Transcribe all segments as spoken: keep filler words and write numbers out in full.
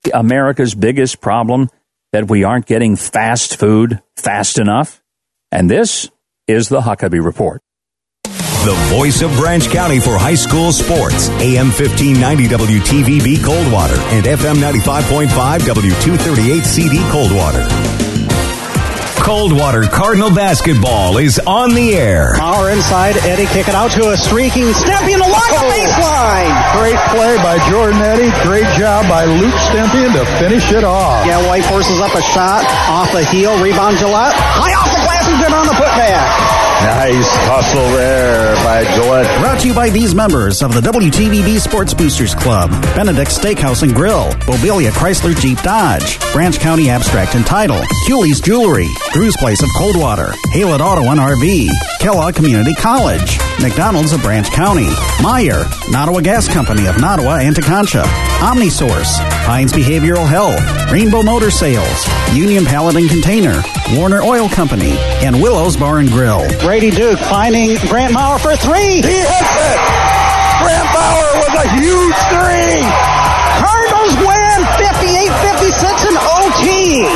America's biggest problem that we aren't getting fast food fast enough? And this is the Huckabee Report. The voice of Branch County for high school sports. A M fifteen ninety W T V B Coldwater and F M ninety-five point five W two thirty-eight C D Coldwater. Coldwater Cardinal basketball is on the air. Power inside. Eddie kick it out to a streaking Stempion along the baseline. Great play by Jordan Eddy. Great job by Luke Stempion to finish it off. Yeah, White forces up a shot off the heel. Rebound Gillette. High off the glass and good on the putback. Nice hustle there by Gillette. Brought to you by these members of the W T V B Sports Boosters Club. Benedict Steakhouse and Grill. Bobilia Chrysler Jeep Dodge. Branch County Abstract and Title. Hewley's Jewelry. Drew's Place of Coldwater. Haylett Auto and R V. Kellogg Community College. McDonald's of Branch County. Meyer. Nottawa Gas Company of Nottawa and Teconcha. OmniSource. Pines Behavioral Health. Rainbow Motor Sales. Union Pallet and Container. Warner Oil Company. And Willow's Bar and Grill. Brady Duke finding Grant Maurer for three. He hits it. Grant Maurer with a huge three. Cardinals win fifty-eight fifty-six in O T.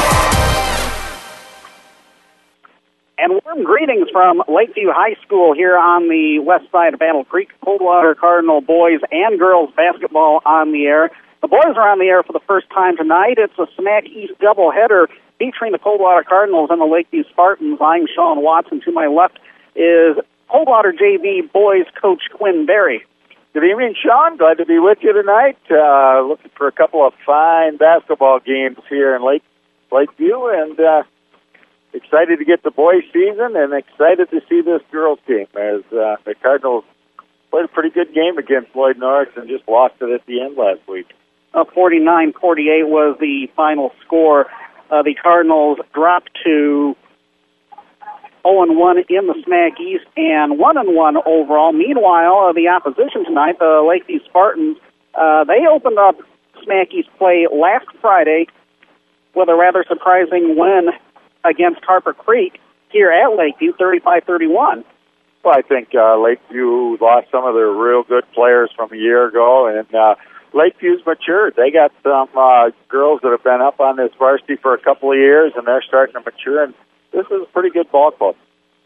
And warm greetings from Lakeview High School here on the west side of Battle Creek. Coldwater Cardinal boys and girls basketball on the air. The boys are on the air for the first time tonight. It's a Smack East doubleheader featuring the Coldwater Cardinals and the Lakeview Spartans. I'm Sean Watson. To my left is Coldwater J V boys coach Quinn Berry. Good evening, Sean. Glad to be with you tonight. Uh, looking for a couple of fine basketball games here in Lake Lakeview, and uh, excited to get the boys' season, and excited to see this girls' team as uh, the Cardinals played a pretty good game against Lloyd Norris and just lost it at the end last week. Uh, forty-nine forty-eight was the final score. Uh, the Cardinals dropped to oh and one in the Smack East and one and one overall. Meanwhile, uh, the opposition tonight, the Lakeview Spartans, uh, they opened up Smack East play last Friday with a rather surprising win against Harper Creek here at Lakeview, thirty-five thirty-one. Well, I think uh, Lakeview lost some of their real good players from a year ago, and uh, Lakeview's matured. They got some uh, girls that have been up on this varsity for a couple of years, and they're starting to mature, and this is a pretty good ball club.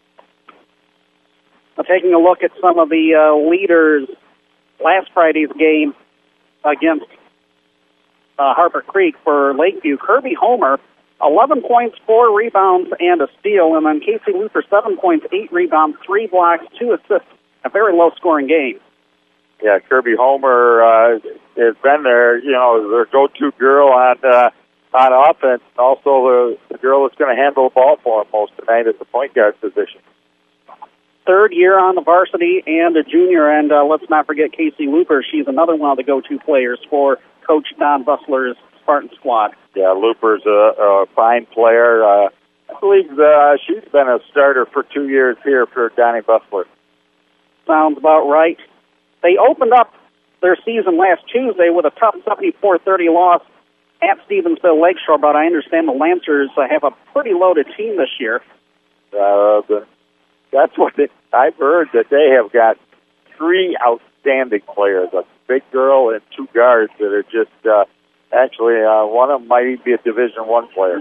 Well, taking a look at some of the uh, leaders last Friday's game against uh, Harper Creek for Lakeview, Kirby Homer, eleven points, four rebounds, and a steal, and then Casey Luther, seven points, eight rebounds, three blocks, two assists, a very low-scoring game. Yeah, Kirby Homer uh, has been there, you know, their go-to girl on uh, on offense. Also, the, the girl that's going to handle the ball for them most tonight at the point guard position. Third year on the varsity and a junior, and uh, let's not forget Casey Looper. She's another one of the go-to players for Coach Don Bussler's Spartan squad. Yeah, Looper's a, a fine player. Uh, I believe uh, she's been a starter for two years here for Donnie Bussler. Sounds about right. They opened up their season last Tuesday with a tough seventy-four thirty loss at Stevensville Lakeshore, but I understand the Lancers uh, have a pretty loaded team this year. Uh, the, that's what it, I've heard, that they have got three outstanding players, a big girl and two guards that are just, uh, actually, uh, one of them might even be a Division One player.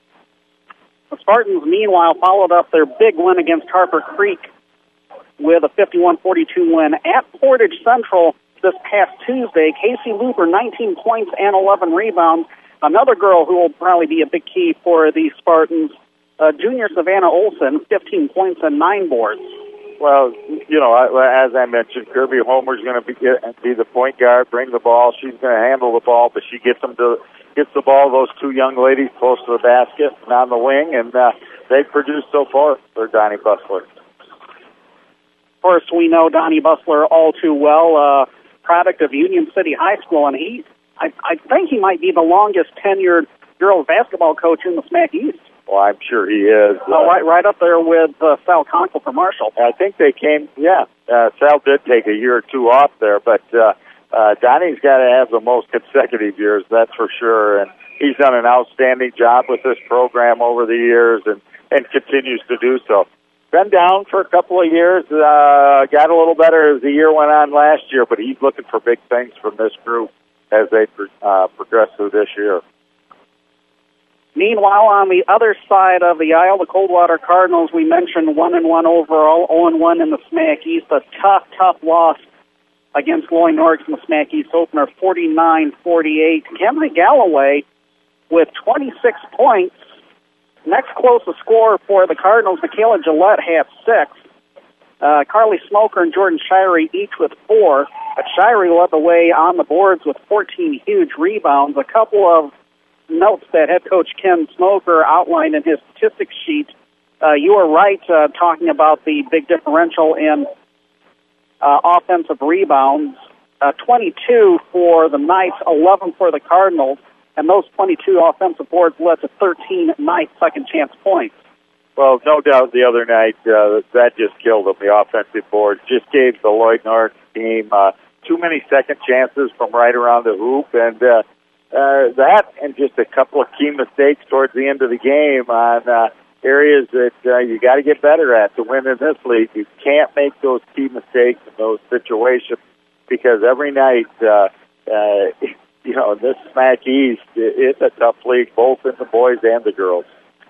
The Spartans, meanwhile, followed up their big win against Harper Creek with a fifty-one forty-two win at Portage Central this past Tuesday. Casey Looper, nineteen points and eleven rebounds. Another girl who will probably be a big key for the Spartans, uh, junior Savannah Olson, fifteen points and nine boards. Well, you know, as I mentioned, Kirby Homer's going to be be the point guard, bring the ball. She's going to handle the ball, but she gets them to gets the ball. Those two young ladies close to the basket and on the wing, and uh, they've produced so far for Donnie Bussler. Of course, we know Donnie Bussler all too well, uh, product of Union City High School, and he, I, I think he might be the longest tenured girls basketball coach in the Smack East. Well, I'm sure he is. Oh, right, right up there with uh, Sal Conkle for Marshall. I think they came, yeah, uh, Sal did take a year or two off there, but uh, uh, Donnie's got to have the most consecutive years, that's for sure, and he's done an outstanding job with this program over the years and, and continues to do so. Been down for a couple of years, uh, got a little better as the year went on last year, but he's looking for big things from this group. as they uh, progress through this year. Meanwhile, on the other side of the aisle, the Coldwater Cardinals, we mentioned one and one overall, zero and one in the SMAC East. A tough, tough loss against Loy Norris in the SMAC East opener, forty-nine forty-eight. Kenzie Galloway with twenty-six points. Next closest scorer for the Cardinals, Michaela Gillette, had six. Uh, Carly Smoker and Jordan Shirey each with four. But Shirey led the way on the boards with fourteen huge rebounds. A couple of notes that head coach Ken Smoker outlined in his statistics sheet. Uh, you were right uh, talking about the big differential in uh, offensive rebounds. Uh, twenty-two for the Knights, eleven for the Cardinals, and those twenty-two offensive boards led to thirteen Knights second-chance points. Well, no doubt the other night, uh, that just killed them, the offensive board. Just gave the Lloyd North team uh, too many second chances from right around the hoop, and uh, Uh, that and just a couple of key mistakes towards the end of the game on uh, areas that uh, you got to get better at to win in this league. You can't make those key mistakes in those situations because every night, uh, uh, you know, this SMAC East, it's a tough league, both in the boys and the girls.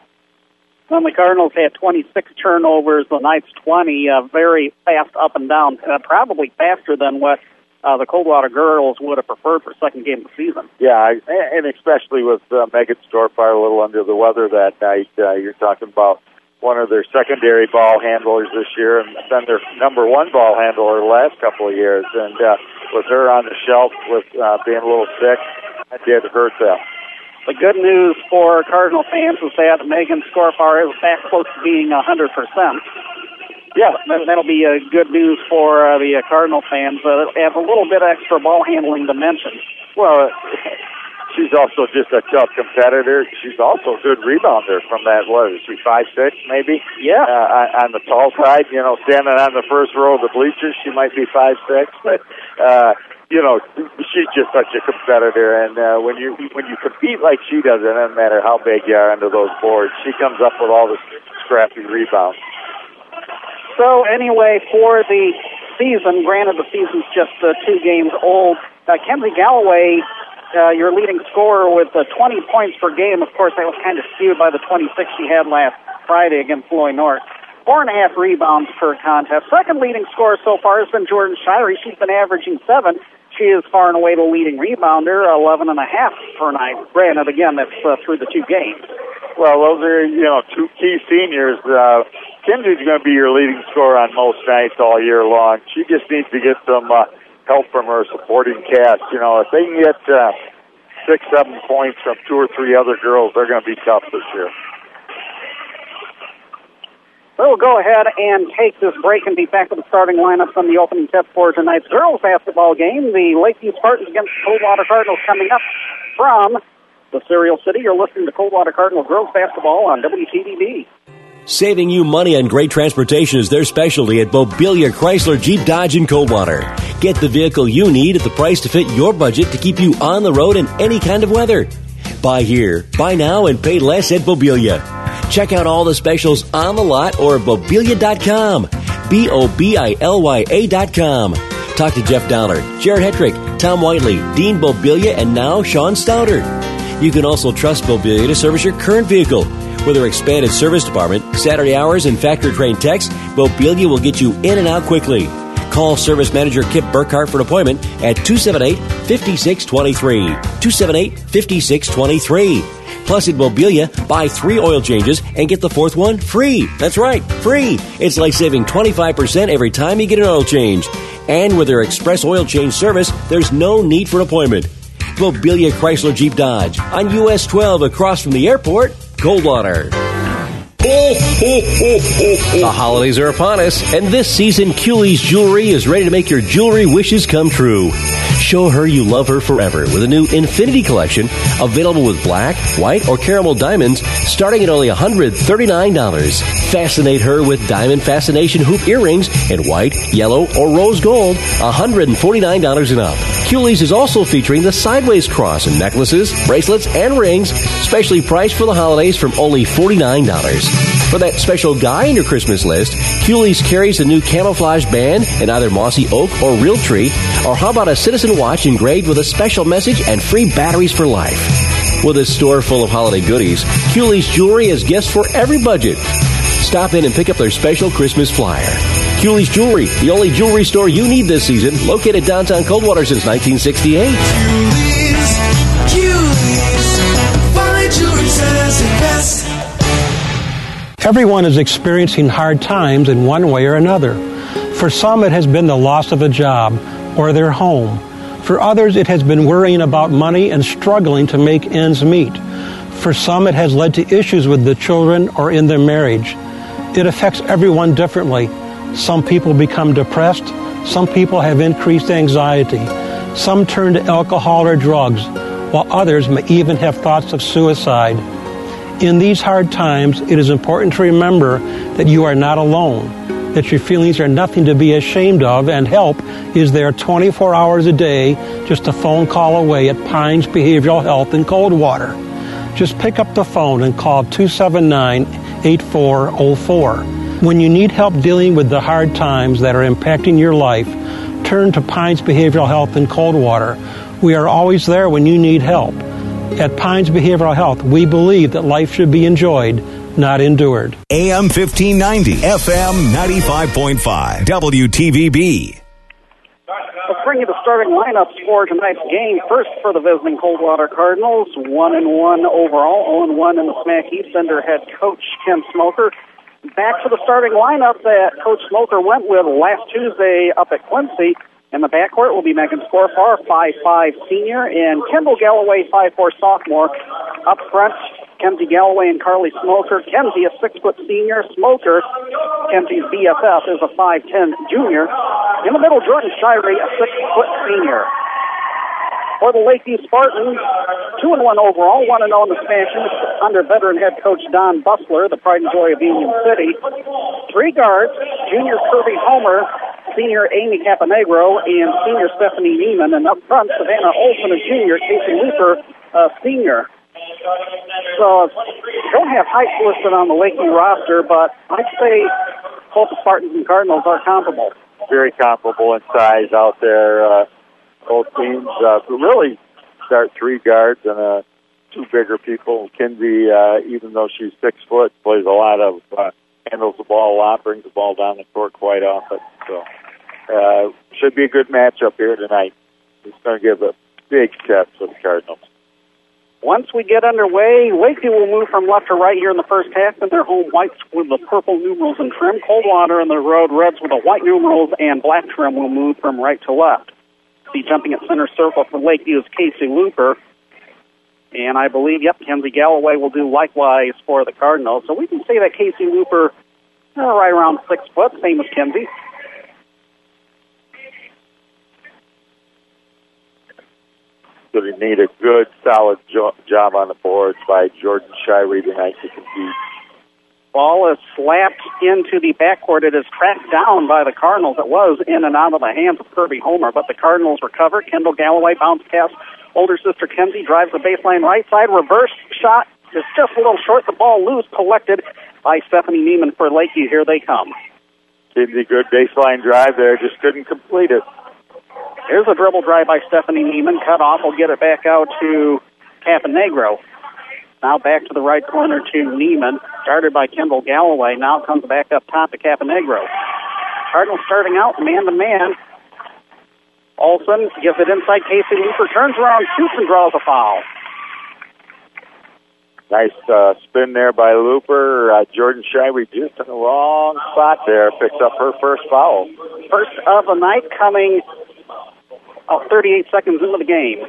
Well, the Cardinals had twenty-six turnovers, the Knights twenty, uh, very fast up and down, uh, probably faster than what Uh, the Coldwater girls would have preferred for second game of the season. Yeah, and especially with uh, Megan Storfire a little under the weather that night. Uh, you're talking about one of their secondary ball handlers this year and then their number one ball handler the last couple of years. And uh, with her on the shelf with uh, being a little sick, that did hurt them. The good news for Cardinal fans is that Megan Storfire is back close to being one hundred percent. Yeah, that'll be uh, good news for uh, the uh, Cardinal fans. Uh, have a little bit of extra ball handling dimension. Well, she's also just a tough competitor. She's also a good rebounder from that, what is she, five six maybe? Yeah. Uh, on the tall side, you know, standing on the first row of the bleachers, she might be five six. But, uh, you know, she's just such a competitor. And uh, when you when you compete like she does, it doesn't matter how big you are under those boards, she comes up with all the scrappy rebounds. So anyway, for the season, granted the season's just uh, two games old, uh, Kenzie Galloway, uh, your leading scorer with uh, twenty points per game. Of course, that was kind of skewed by the twenty-six she had last Friday against Loy North. Four and a half rebounds per contest. Second leading scorer so far has been Jordan Shirey. She's been averaging seven. She is far and away the leading rebounder, eleven and a half per night. Granted, again, that's uh, through the two games. Well, those are, you know, two key seniors. Uh, Kenzie's going to be your leading scorer on most nights all year long. She just needs to get some uh, help from her supporting cast. You know, if they can get uh, six, seven points from two or three other girls, they're going to be tough this year. We'll go ahead and take this break and be back with the starting lineup from the opening tip for tonight's girls basketball game. The Lakeview Spartans against the Coldwater Cardinals coming up from the Cereal City. You're listening to Coldwater Cardinals girls basketball on W T V B. Saving you money on great transportation is their specialty at Bobilia Chrysler Jeep Dodge in Coldwater. Get the vehicle you need at the price to fit your budget to keep you on the road in any kind of weather. Buy here, buy now, and pay less at Bobilia. Check out all the specials on the lot or at bobilia dot com. B O B I L Y A dot com. Talk to Jeff Dollar, Jared Hetrick, Tom Whiteley, Dean Bobilia, and now Sean Stouter. You can also trust Bobilia to service your current vehicle. With their expanded service department, Saturday hours, and factory-trained techs, Bobilia will get you in and out quickly. Call Service Manager Kip Burkhart for an appointment at two seven eight, five six two three. two seven eight, five six two three. Plus, at Bobilia, buy three oil changes and get the fourth one free. That's right, free. It's like saving twenty-five percent every time you get an oil change. And with their express oil change service, there's no need for an appointment. Bobilia Chrysler Jeep Dodge on U S twelve across from the airport, Coldwater. The holidays are upon us, and this season, Cooley's Jewelry is ready to make your jewelry wishes come true. Show her you love her forever with a new Infinity Collection available with black, white, or caramel diamonds starting at only one hundred thirty-nine dollars. Fascinate her with Diamond Fascination Hoop earrings in white, yellow, or rose gold, one hundred forty-nine dollars and up. Cooley's is also featuring the Sideways Cross in necklaces, bracelets, and rings, specially priced for the holidays from only forty-nine dollars. For that special guy in your Christmas list, Cooley's carries a new camouflage band in either mossy oak or real tree, or how about a citizen watch engraved with a special message and free batteries for life? With a store full of holiday goodies, Cooley's Jewelry has gifts for every budget. Stop in and pick up their special Christmas flyer. Cooley's Jewelry, the only jewelry store you need this season, located downtown Coldwater since nineteen sixty-eight. Cooley's, Cooley's, fine jewelry says it best. Everyone is experiencing hard times in one way or another. For some, it has been the loss of a job or their home. For others, it has been worrying about money and struggling to make ends meet. For some, it has led to issues with the children or in their marriage. It affects everyone differently. Some people become depressed. Some people have increased anxiety. Some turn to alcohol or drugs, while others may even have thoughts of suicide. In these hard times, it is important to remember that you are not alone, that your feelings are nothing to be ashamed of, and help is there twenty-four hours a day, just a phone call away at Pines Behavioral Health in Coldwater. Just pick up the phone and call two seven nine, eight four zero four. When you need help dealing with the hard times that are impacting your life, turn to Pines Behavioral Health in Coldwater. We are always there when you need help. At Pines Behavioral Health, we believe that life should be enjoyed, not endured. A M fifteen ninety, F M ninety-five point five, W T V B. Let's bring you the starting lineups for tonight's game. First for the visiting Coldwater Cardinals, one and one overall, zero and one in the Smack East under head coach Ken Smoker. Back to the starting lineup that Coach Smoker went with last Tuesday up at Quincy. In the backcourt will be Megan Scorfar, five five senior, and Kendall Galloway, five four sophomore. Up front, Kenzie Galloway and Carly Smoker. Kenzie, a six foot senior. Smoker, Kenzie's B F F, is a five ten junior. In the middle, Jordan Shirey, a six foot senior. For the Lakeview Spartans, two and one overall, one and zero in the Smash East under veteran head coach Don Bussler, the pride and joy of Union City. Three guards: junior Kirby Homer, senior Amy Caponegro, and senior Stephanie Neiman. And up front, Savannah Olson, a junior, Casey Looper, a senior. So don't have height listed on the Lakeview roster, but I'd say both the Spartans and Cardinals are comparable. Very comparable in size out there. Uh, both teams uh, really start three guards and uh, two bigger people. Kinsey, uh, even though she's six foot, plays a lot of, uh, handles the ball a lot, brings the ball down the court quite often. So uh, should be a good matchup here tonight. It's going to give a big test for the Cardinals. Once we get underway, Lakeview will move from left to right here in the first half, and their home whites with the purple numerals and trim. Coldwater and the road reds with the white numerals and black trim will move from right to left. See, jumping at center circle for Lakeview is Casey Looper. And I believe, yep, Kenzie Galloway will do likewise for the Cardinals. So we can say that Casey Looper, uh, right around six foot, same as Kenzie. So they need a good, solid jo- job on the boards by Jordan Shirey tonight to compete. Ball is slapped into the backcourt. It is tracked down by the Cardinals. It was in and out of the hands of Kirby Homer, but the Cardinals recover. Kendall Galloway bounce pass. Older sister Kenzie drives the baseline right side. Reverse shot is just a little short. The ball loose, collected by Stephanie Neiman for Lakeview. Here they come. Kenzie, good baseline drive there, just couldn't complete it. Here's a dribble drive by Stephanie Neiman. Cut off. Will get it back out to Caponegro. Now back to the right corner to Neiman. Started by Kendall Galloway. Now comes back up top to Caponegro. Cardinals starting out man-to-man. Olsen gives it inside. Casey Looper turns around, shoots, and draws a foul. Nice uh, spin there by Looper. Uh, Jordan Shirey just in the wrong spot there. Picks up her first foul. First of the night coming oh, thirty-eight seconds into the game.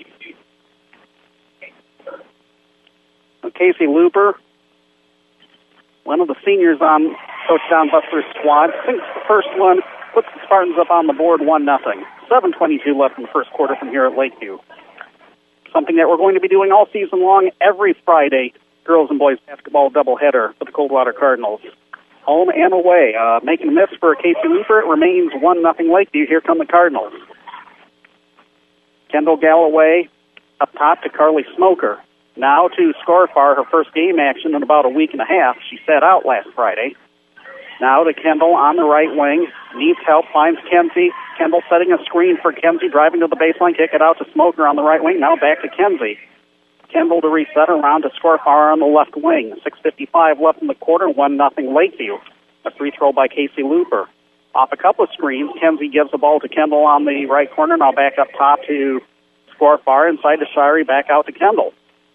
Casey Looper, one of the seniors on Coach Don Bussler's squad, sinks the first one, puts the Spartans up on the board one nothing. seven twenty-two left in the first quarter from here at Lakeview. Something that we're going to be doing all season long, every Friday, girls and boys basketball doubleheader for the Coldwater Cardinals. Home and away. Uh, making a miss for Casey Looper. It remains one nothing Lakeview. Here come the Cardinals. Kendall Galloway up top to Carly Smoker. Now to Scorfar, her first game action in about a week and a half. She sat out last Friday. Now to Kendall on the right wing. Needs help, finds Kenzie. Kendall setting a screen for Kenzie, driving to the baseline, kick it out to Smoker on the right wing. Now back to Kenzie. Kendall to reset around to Scorfar on the left wing. six fifty-five left in the quarter, one nothing Lakeview. A free throw by Casey Looper. Off a couple of screens, Kenzie gives the ball to Kendall on the right corner. Now back up top to Scorfar, inside to Shirey, back out to Kendall.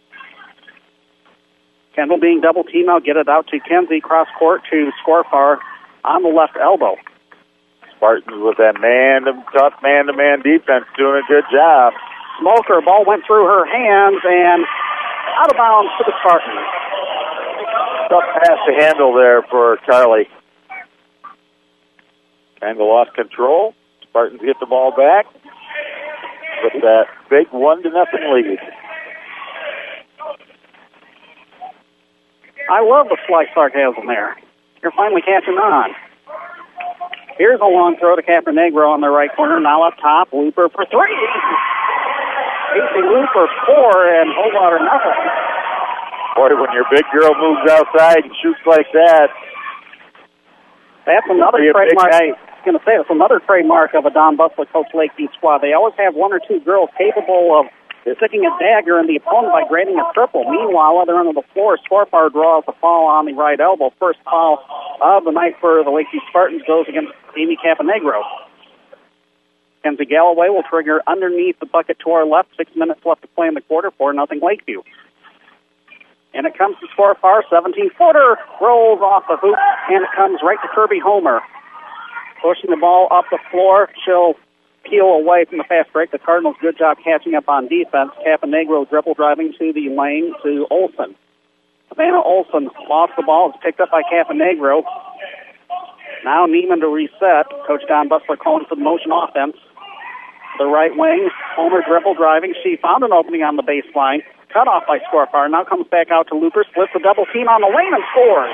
Kendall being double teamed now, get it out to Kenzie, cross court to Scorfar on the left elbow. Spartans with that man, tough man-to-man defense, doing a good job. Smoker, ball went through her hands and out of bounds to the Spartans. Tough pass to handle there for Carly. Kind of lost control. Spartans get the ball back with that big one to nothing lead. I love the slight sarcasm there. You're finally catching on. Here's a long throw to Capernegro on the right corner. Now up top, Looper for three. Casey Looper four and Coldwater nothing. Boy, when your big girl moves outside and shoots like that, that's another trademark. I was going to say it's another trademark of a Don Butler Coach Lakeview squad. They always have one or two girls capable of sticking a dagger in the opponent by grading a triple. Meanwhile, other end of the floor, Scorfar draws the foul on the right elbow. First foul of the night for the Lakeview Spartans goes against Amy Capernegro. Kenzie Galloway will trigger underneath the bucket to our left. Six minutes left to play in the quarter. Four nothing Lakeview. And it comes to Scorfar. seventeen-footer rolls off the hoop, and it comes right to Kirby Homer. Pushing the ball up the floor. She'll peel away from the fast break. The Cardinals, good job catching up on defense. Capernegro dribble driving to the lane to Olson. Savannah Olson lost the ball. It's picked up by Capernegro. Now Neiman to reset. Coach Don Butler calling for the motion offense. The right wing, Homer dribble driving. She found an opening on the baseline. Cut off by Scorfar. Now comes back out to Looper. Splits the double team on the lane and scores.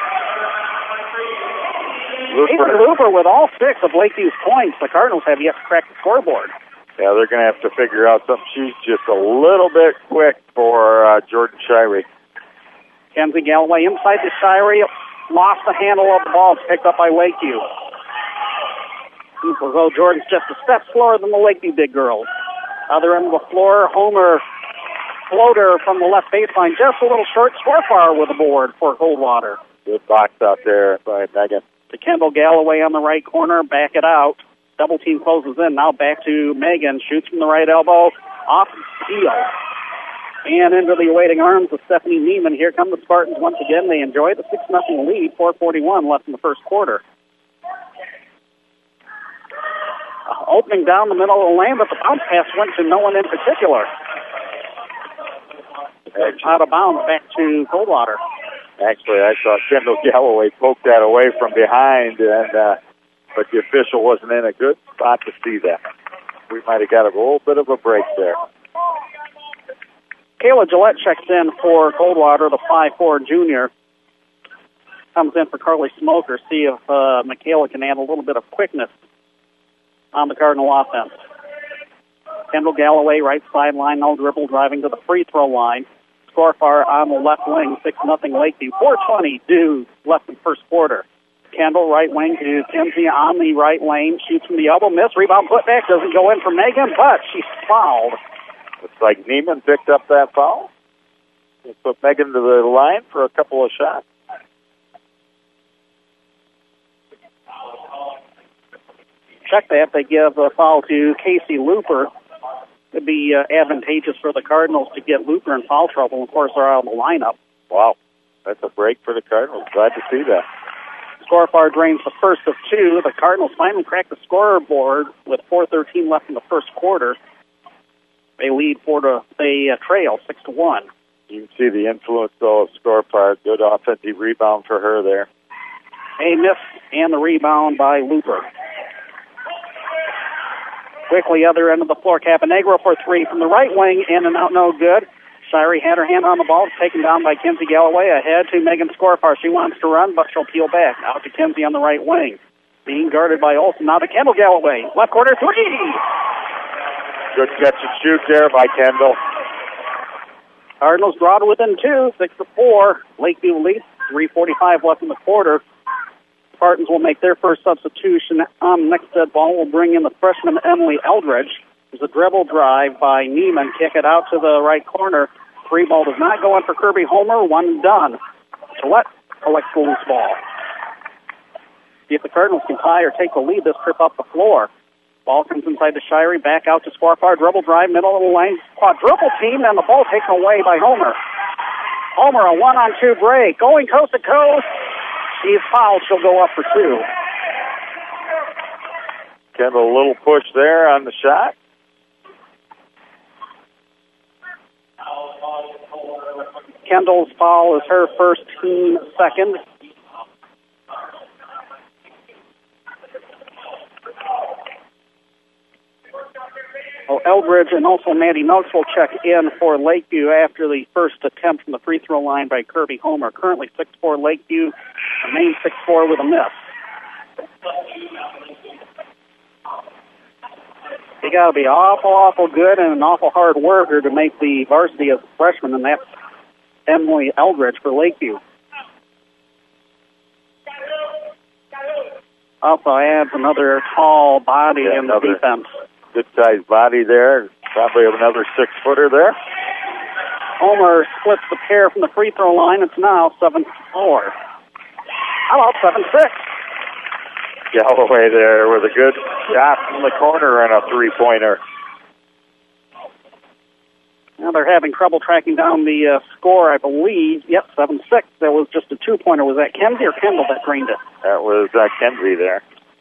Looper. Looper with all six of Lakeview's points. The Cardinals have yet to crack the scoreboard. Yeah, they're going to have to figure out something. She's just a little bit quick for uh, Jordan Shirey. Kenzie Galloway inside to Shirey. Lost the handle of the ball. It's picked up by Lakeview. Although Jordan's just a step slower than the Lakeview big girls. Other end of the floor, Homer floater from the left baseline. Just a little short. Scorfar with a board for Coldwater. Good box out there by Megan. To Kendall Galloway on the right corner. Back it out. Double team closes in. Now back to Megan. Shoots from the right elbow. Off the steal. And into the awaiting arms of Stephanie Neiman. Here come the Spartans once again. They enjoy the six nothing lead. four forty-one left in the first quarter. Uh, opening down the middle of the lane, but the bounce pass went to no one in particular. Actually, out of bounds back to Coldwater. Actually, I saw Kendall Galloway poke that away from behind, and uh, but the official wasn't in a good spot to see that. We might have got a little bit of a break there. Kayla Gillette checks in for Coldwater, the five four junior. Comes in for Carly Smoker. See if uh, Michaela can add a little bit of quickness on the Cardinal offense. Kendall Galloway, right sideline, no dribble, driving to the free throw line. Scorfar on the left wing, six nothing Lakeview. four twenty due left in first quarter. Kendall, right wing to Kenzie on the right lane. Shoots from the elbow, miss, rebound, put back. Doesn't go in for Megan, but she's fouled. Looks like Neiman picked up that foul. He put Megan to the line for a couple of shots. Check that. They give a foul to Casey Looper. It'd be uh, advantageous for the Cardinals to get Looper in foul trouble. Of course, they're out of the lineup. Wow. That's a break for the Cardinals. Glad to see that. Scorfar drains the first of two. The Cardinals finally crack the scoreboard with four thirteen left in the first quarter. They lead four to they uh, trail six to one. You can see the influence though of Scorfar. Good offensive rebound for her there. A miss and the rebound by Looper. Quickly, other end of the floor, Capernegro for three from the right wing, in and out, no good. Shirey had her hand on the ball, taken down by Kenzie Galloway, ahead to Megan Scorfar. She wants to run, but she'll peel back. Now to Kenzie on the right wing. Being guarded by Olsen. Now to Kendall Galloway. Left corner, three! Good catch and shoot there by Kendall. Cardinals draw to within two, six to four. Lakeview leads, three forty-five left in the quarter. Spartans will make their first substitution on the next dead ball. Will bring in the freshman Emily Eldridge. There's a dribble drive by Neiman. Kick it out to the right corner. Free ball does not go in for Kirby Homer. One and done. Gillette collects the loose ball. See if the Cardinals can tie or take the lead this trip up the floor. Ball comes inside to Shirey, back out to Squarfar, dribble drive, middle of the lane, quadruple team, and the ball taken away by Homer. Homer, a one-on-two break, going coast to coast. She's fouled, she'll go up for two. Kendall, a little push there on the shot. Kendall's foul is her first, team second. Well, Eldridge and also Maddie Noakes will check in for Lakeview after the first attempt from the free throw line by Kirby Homer. Currently six four Lakeview, remains six four with a miss. You got to be awful, awful good and an awful hard worker to make the varsity as a freshman, and that's Emily Eldridge for Lakeview. Also adds another tall body yeah, in the defense. Good-sized body there. Probably another six-footer there. Homer splits the pair from the free throw line. It's now seven four. How about seven six? Galloway there with a good shot from the corner and a three-pointer. Now they're having trouble tracking down the uh, score, I believe. Yep, seven six. There was just a two-pointer. Was that Kenzie or Kendall that drained it? That was uh, Kenzie there.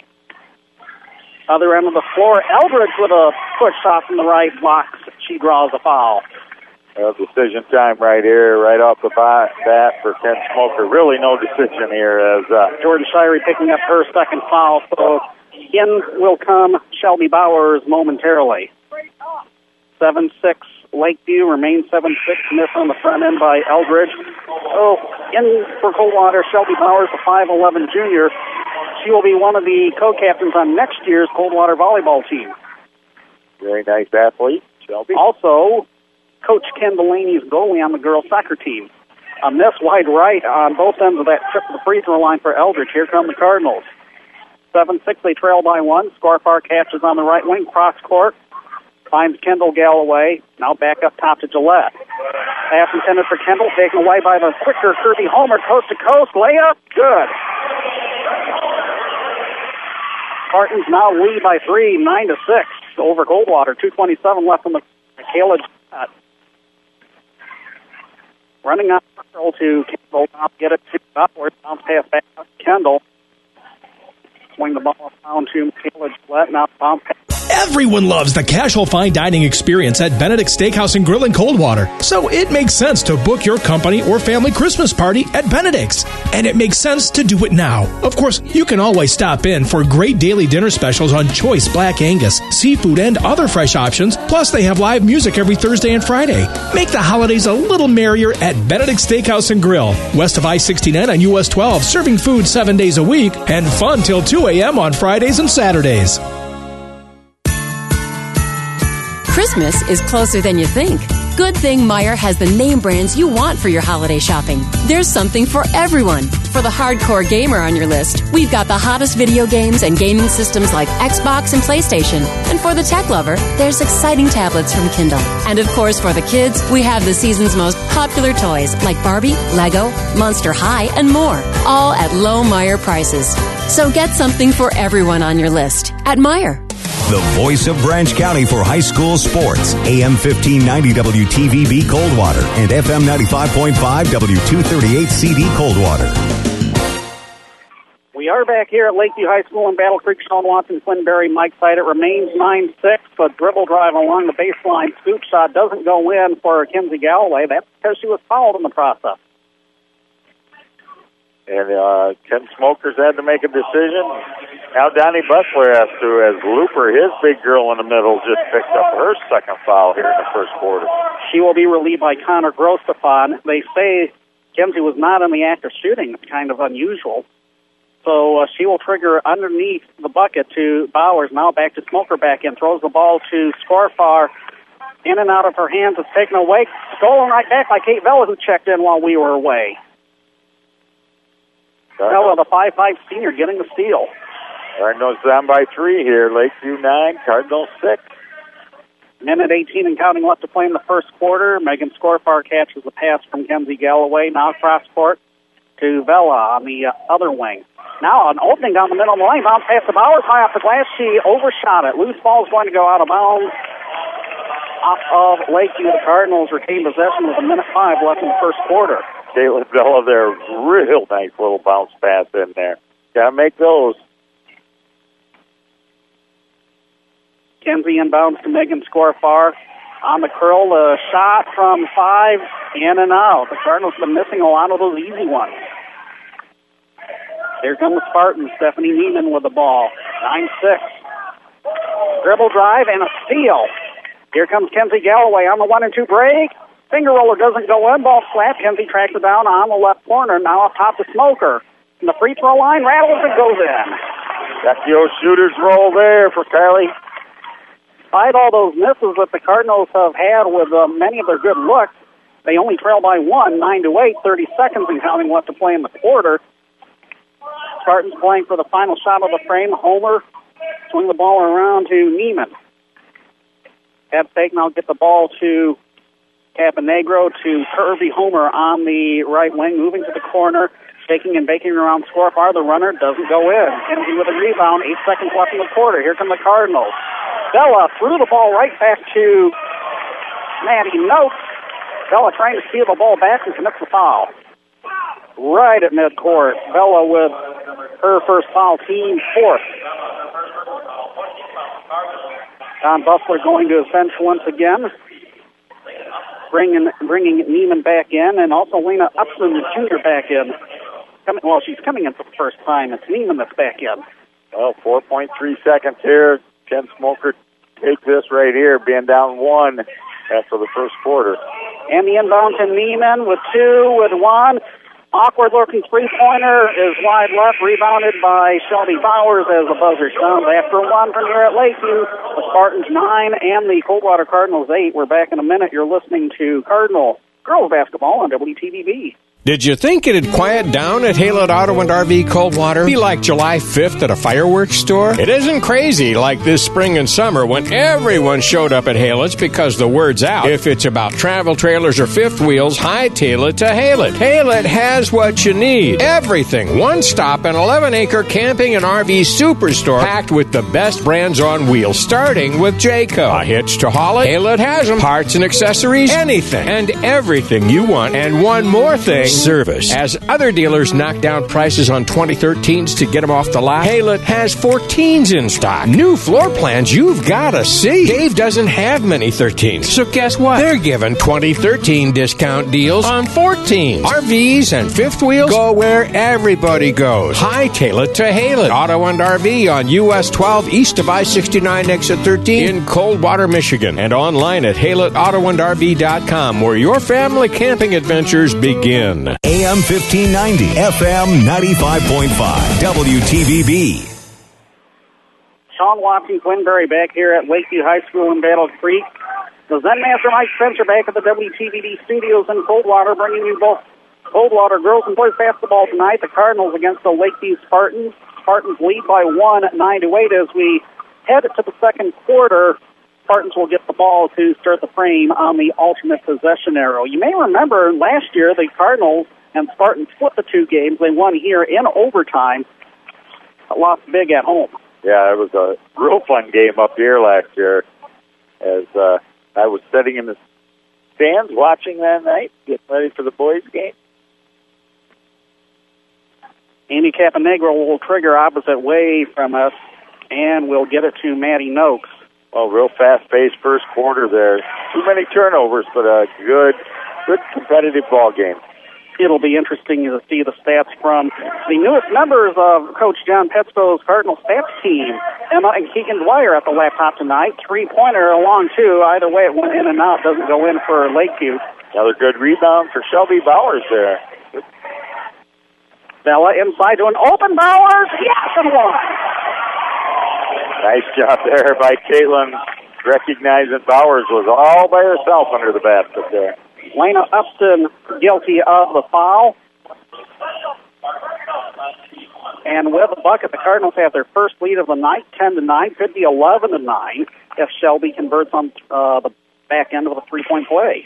Other end of the floor, Eldridge with a push shot from the right blocks. She draws a foul. Uh, decision time right here, right off the bat, bat for Ken Smoker. Really no decision here as uh, Jordan Shirey picking up her second foul. So in will come Shelby Bowers momentarily. seven six Lakeview remains seven six. Miss on the front end by Eldridge. Oh, in for Coldwater, Shelby Bowers, the five eleven junior. She will be one of the co-captains on next year's Coldwater volleyball team. Very nice athlete, Shelby. Also, Coach Ken Delaney's goalie on the girls' soccer team. A miss wide right on both ends of that trip to the free throw line for Eldridge. Here come the Cardinals. seven six, they trail by one. Scarfar catches on the right wing, cross court. Finds Kendall Galloway. Now back up top to Gillette. Pass intended for Kendall, taken away by the quicker Kirby Homer, coast to coast. Layup, good. Spartans now lead by three, nine to six over Goldwater. two twenty-seven left on the Kayla. Uh, running out to Kendall. Now get it to Bowers. Bounce pass back up to Kendall. Swing the ball down to Kayla Gillette. Now bounce pass. Everyone loves the casual fine dining experience at Benedict Steakhouse and Grill in Coldwater. So it makes sense to book your company or family Christmas party at Benedict's. And it makes sense to do it now. Of course, you can always stop in for great daily dinner specials on choice Black Angus, seafood, and other fresh options. Plus, they have live music every Thursday and Friday. Make the holidays a little merrier at Benedict Steakhouse and Grill, west of I sixty-nine on U S twelve, serving food seven days a week and fun till two a.m. on Fridays and Saturdays. Christmas is closer than you think. Good thing Meijer has the name brands you want for your holiday shopping. There's something for everyone. For the hardcore gamer on your list, we've got the hottest video games and gaming systems like Xbox and PlayStation. And for the tech lover, there's exciting tablets from Kindle. And of course, for the kids, we have the season's most popular toys like Barbie, Lego, Monster High, and more. All at low Meijer prices. So get something for everyone on your list at Meijer. The voice of Branch County for high school sports. A M fifteen ninety W T V B Coldwater and F M ninety-five point five W two thirty-eight C D Coldwater. We are back here at Lakeview High School in Battle Creek. Sean Watson, Quinn Berry, Mike Seid. It remains nine six, but dribble drive along the baseline. Scoop shot doesn't go in for Kenzie Galloway. That's because she was fouled in the process. And uh, Ken Smokers had to make a decision. Now Donnie Butler has to, as Looper, his big girl in the middle, just picked up her second foul here in the first quarter. She will be relieved by Connor Grostefan. They say Kenzie was not in the act of shooting. It's kind of unusual. So uh, she will trigger underneath the bucket to Bowers. Now back to Smoker back in. Throws the ball to Scarfar. In and out of her hands. It's taken away. Stolen right back by Kate Vella, who checked in while we were away. Vella, the five five senior, getting the steal. Cardinals down by three here. Lakeview nine, Cardinals six. Minute eighteen and counting left to play in the first quarter. Megan Scorfar catches the pass from Kenzie Galloway. Now cross court to Vella on the uh, other wing. Now an opening down the middle of the lane. Bounce past the Bowers. High off the glass. She overshot it. Loose ball is going to go out of bounds. Off of Lakeview, the Cardinals retain possession with a minute five left in the first quarter. Caitlin Vella there. Real nice little bounce pass in there. Got to make those. Kenzie inbounds to Megan Scorfar. On the curl, the shot from five, in and out. The Cardinals have been missing a lot of those easy ones. Here come the Spartans. Stephanie Neiman with the ball. nine six. Dribble drive and a steal. Here comes Kenzie Galloway on the one and two break. Finger roller doesn't go in. Ball flat. Kenzie tracks it down on the left corner. Now up top to Smoker. And the free throw line rattles and goes in. Got the old shooter's roll there for Kylie. Despite all those misses that the Cardinals have had with uh, many of their good looks, they only trail by one, nine to eight, thirty seconds and counting left to play in the quarter. Spartans playing for the final shot of the frame. Homer swing the ball around to Neiman. Tab Fake now get the ball to Caponegro to Kirby Homer on the right wing, moving to the corner, shaking and baking around Scorfar. The runner doesn't go in. Kenzie with a rebound, eight seconds left in the quarter. Here come the Cardinals. Bella threw the ball right back to Maddie Noakes. Bella trying to steal the ball back and commits the foul. Right at midcourt. Bella with her first foul, team fourth. Don Buffler going to his bench once again, bringing bringing Neiman back in, and also Lena Upson, the junior, back in. Coming, well, she's coming in for the first time. It's Neiman that's back in. Well, four point three seconds here. Ken Smoker take this right here, being down one after the first quarter. And the inbound to Neiman with two, with one. Awkward-looking three-pointer is wide left, rebounded by Shelby Bowers as the buzzer sounds. After one from here at Lakeview, the Spartans nine and the Coldwater Cardinals eight. We're back in a minute. You're listening to Cardinal girls basketball on W T V B. Did you think it'd quiet down at Haylett Auto and R V Coldwater? Be like July fifth at a fireworks store? It isn't crazy like this spring and summer when everyone showed up at Haylett's because the word's out. If it's about travel trailers or fifth wheels, hightail it to Haylett. Haylett has what you need. Everything. One stop and eleven acre camping and R V superstore packed with the best brands on wheels, starting with Jayco. A hitch to haul it? Haylett has them. Parts and accessories, anything and everything you want. And one more thing. Service. As other dealers knock down prices on twenty thirteens to get them off the lot, Haylett has fourteens in stock. New floor plans you've got to see. Dave doesn't have many thirteens, so guess what? They're giving twenty thirteen discount deals on fourteens. R Vs and fifth wheels go where everybody goes. Hightail it to Haylett Auto and R V on U S twelve east of I sixty-nine exit thirteen in Coldwater, Michigan, and online at haylett auto and R V dot com, where your family camping adventures begin. A M fifteen ninety, F M ninety-five point five, W T V B. Sean Watson Quinberry back here at Lakeview High School in Battle Creek. The Zen Master Mike Spencer back at the W T V B studios in Coldwater, bringing you both Coldwater girls and boys basketball tonight. The Cardinals against the Lakeview Spartans. Spartans lead by one, nine to eight. As we head to the second quarter, Spartans will get the ball to start the frame on the alternate possession arrow. You may remember last year the Cardinals and Spartans split the two games. They won here in overtime, lost big at home. Yeah, it was a real fun game up here last year. As uh, I was sitting in the stands watching that night, getting ready for the boys' game. Amy Caponegro will trigger opposite way from us, and we'll get it to Maddie Noakes. Well, real fast-paced first quarter there. Too many turnovers, but a good, good competitive ball game. It'll be interesting to see the stats from the newest members of Coach John Petzko's Cardinal stats team. Emma and Keegan Dwyer at the laptop tonight. Three-pointer along, too. Either way, it went in and out. Doesn't go in for Lakeview. Another good rebound for Shelby Bowers there. Bella inside to an open Bowers. Yes, and one. Nice job there by Caitlin recognized that Bowers was all by herself under the basket there. Lena Upton guilty of the foul. And with the bucket, the Cardinals have their first lead of the night, ten to nine. Could be eleven to nine if Shelby converts on uh, the back end of the three-point play.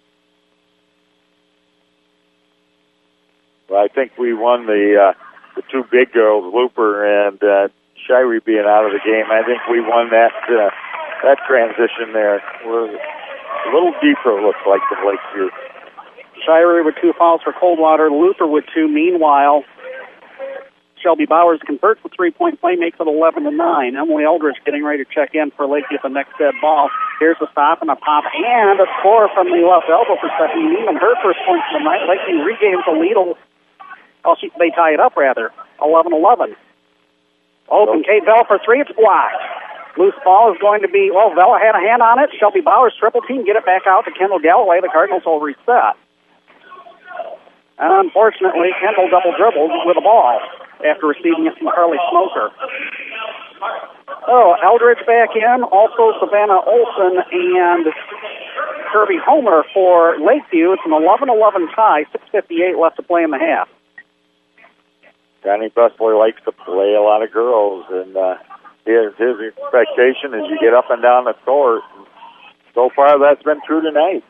Well, I think we won the uh, the two big girls, Looper and uh, Shirey, being out of the game. I think we won that uh, that transition there. We're a little deeper, it looks like, than Lakeview. Shirey with two fouls for Coldwater, Luther with two. Meanwhile, Shelby Bowers converts the three-point play, makes it eleven to nine. Emily Eldridge getting ready to check in for Lakeview at the next dead ball. Here's a stop and a pop and a score from the left elbow for Stephanie Neiman. Her first points of the night. Lakeview regains the lead. Oh, she, they tie it up, rather. eleven eleven. Open, Kate Bell for three. It's blocked. Loose ball is going to be, well, Vella had a hand on it. Shelby Bowers triple team, get it back out to Kendall Galloway. The Cardinals will reset. And unfortunately, Kendall double dribbled with the ball after receiving it from Carly Smoker. Oh, Eldridge back in. Also Savannah Olson and Kirby Homer for Lakeview. It's an eleven eleven tie, six fifty-eight left to play in the half. Johnny Bustler likes to play a lot of girls, and uh, his, his expectation is you get up and down the court. So far, that's been true tonight.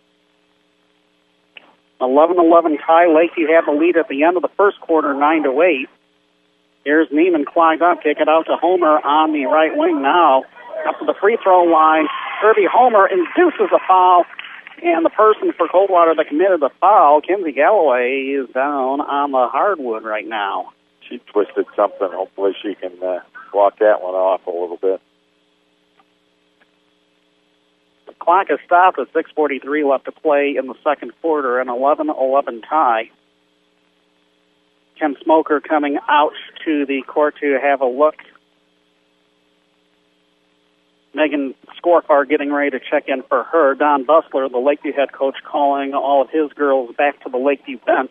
eleven eleven tie. Lakeview had the lead at the end of the first quarter, nine to eight. Here's Neiman clogged up, kick it out to Homer on the right wing now. Up to the free throw line. Kirby Homer induces a foul, and the person for Coldwater that committed the foul, Kinsey Galloway, is down on the hardwood right now. She twisted something. Hopefully she can uh, walk that one off a little bit. The clock is stopped at six forty-three left to play in the second quarter, an eleven eleven tie. Kim Smoker coming out to the court to have a look. Megan Scorfar getting ready to check in for her. Don Bustler, the Lakeview head coach, calling all of his girls back to the Lakeview bench.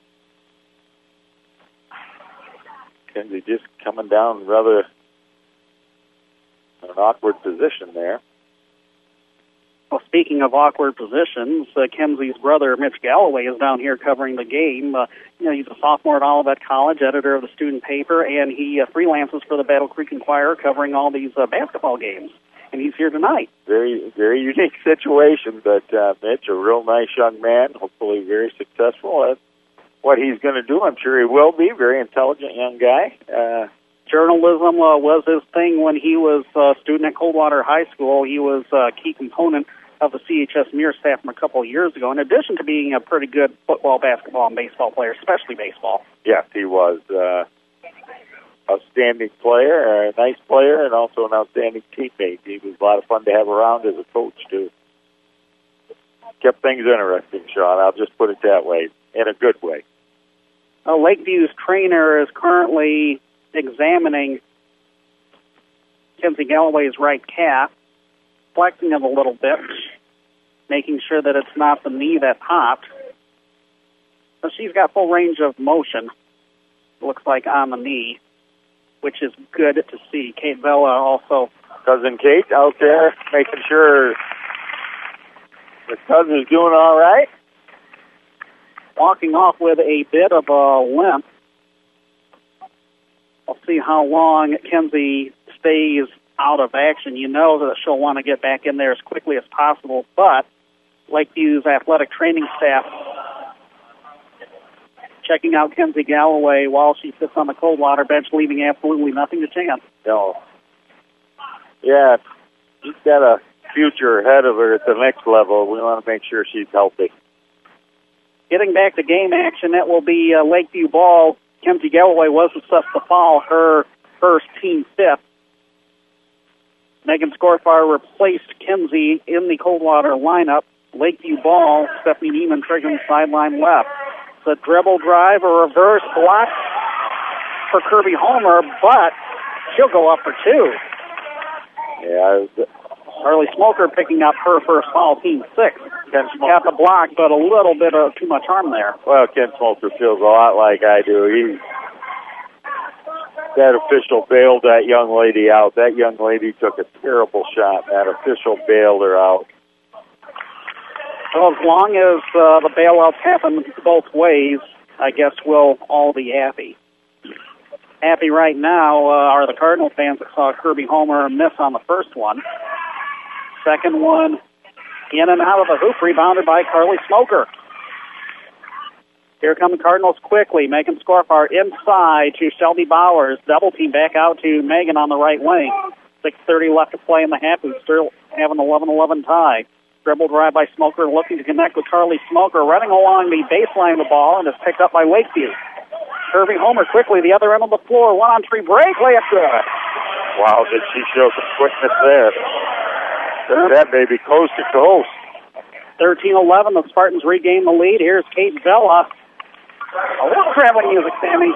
Kenzie just coming down rather in an awkward position there. Well, speaking of awkward positions, uh, Kenzie's brother, Mitch Galloway, is down here covering the game. Uh, you know, he's a sophomore at Olivet College, editor of the student paper, and he uh, freelances for the Battle Creek Enquirer, covering all these uh, basketball games. And he's here tonight. Very, very unique situation, but uh, Mitch, a real nice young man, hopefully very successful at what he's going to do. I'm sure he will be. Very intelligent young guy. Uh, Journalism uh, was his thing when he was a student at Coldwater High School. He was a key component of the C H S Muir staff from a couple of years ago, in addition to being a pretty good football, basketball, and baseball player, especially baseball. Yes, he was. Uh, outstanding player, a nice player, and also an outstanding teammate. He was a lot of fun to have around as a coach, too. Kept things interesting, Sean. I'll just put it that way, in a good way. Uh, Lakeview's trainer is currently examining Kinsey Galloway's right calf, flexing it a little bit, making sure that it's not the knee that popped. So she's got full range of motion, looks like, on the knee, which is good to see. Kate Vella also. Cousin Kate out there making sure the cousin's doing all right. Walking off with a bit of a limp. We'll see how long Kinsey stays out of action. You know that she'll want to get back in there as quickly as possible, but Lakeview's athletic training staff checking out Kinsey Galloway while she sits on the Coldwater bench, leaving absolutely nothing to chance. No. Yeah, she's got a future ahead of her at the next level. We want to make sure she's healthy. Getting back to game action, that will be uh, Lakeview ball. Kinsey Galloway was assessed the foul, her first, team fifth. Megan Scorfar replaced Kinsey in the Coldwater lineup. Lakeview ball, Stephanie Neiman triggering sideline left. It's a dribble drive, a reverse block for Kirby Homer, but she'll go up for two. Yeah, Harley Smoker picking up her first foul, team six. Ken got the block, but a little bit of too much harm there. Well, Ken Smoker feels a lot like I do. He that official bailed that young lady out. That young lady took a terrible shot. That official bailed her out. Well, as long as uh, the bailouts happen both ways, I guess we'll all be happy. Happy right now uh, are the Cardinal fans that saw Kirby Homer miss on the first one. Second one, in and out of the hoop, rebounded by Carly Smoker. Here come the Cardinals quickly. Megan Scorfar inside to Shelby Bowers. Double team back out to Megan on the right wing. six thirty left to play in the half. We still have an eleven eleven tie. Dribble drive by Smoker, looking to connect with Carly Smoker. Running along the baseline of the ball, and is picked up by Lakeview. Kirby Homer quickly, the other end of the floor. One on three break, layup good. Wow, did she show some quickness there. That baby coast to coast. thirteen eleven, the Spartans regain the lead. Here's Kate Bella. A little traveling music, Sammy.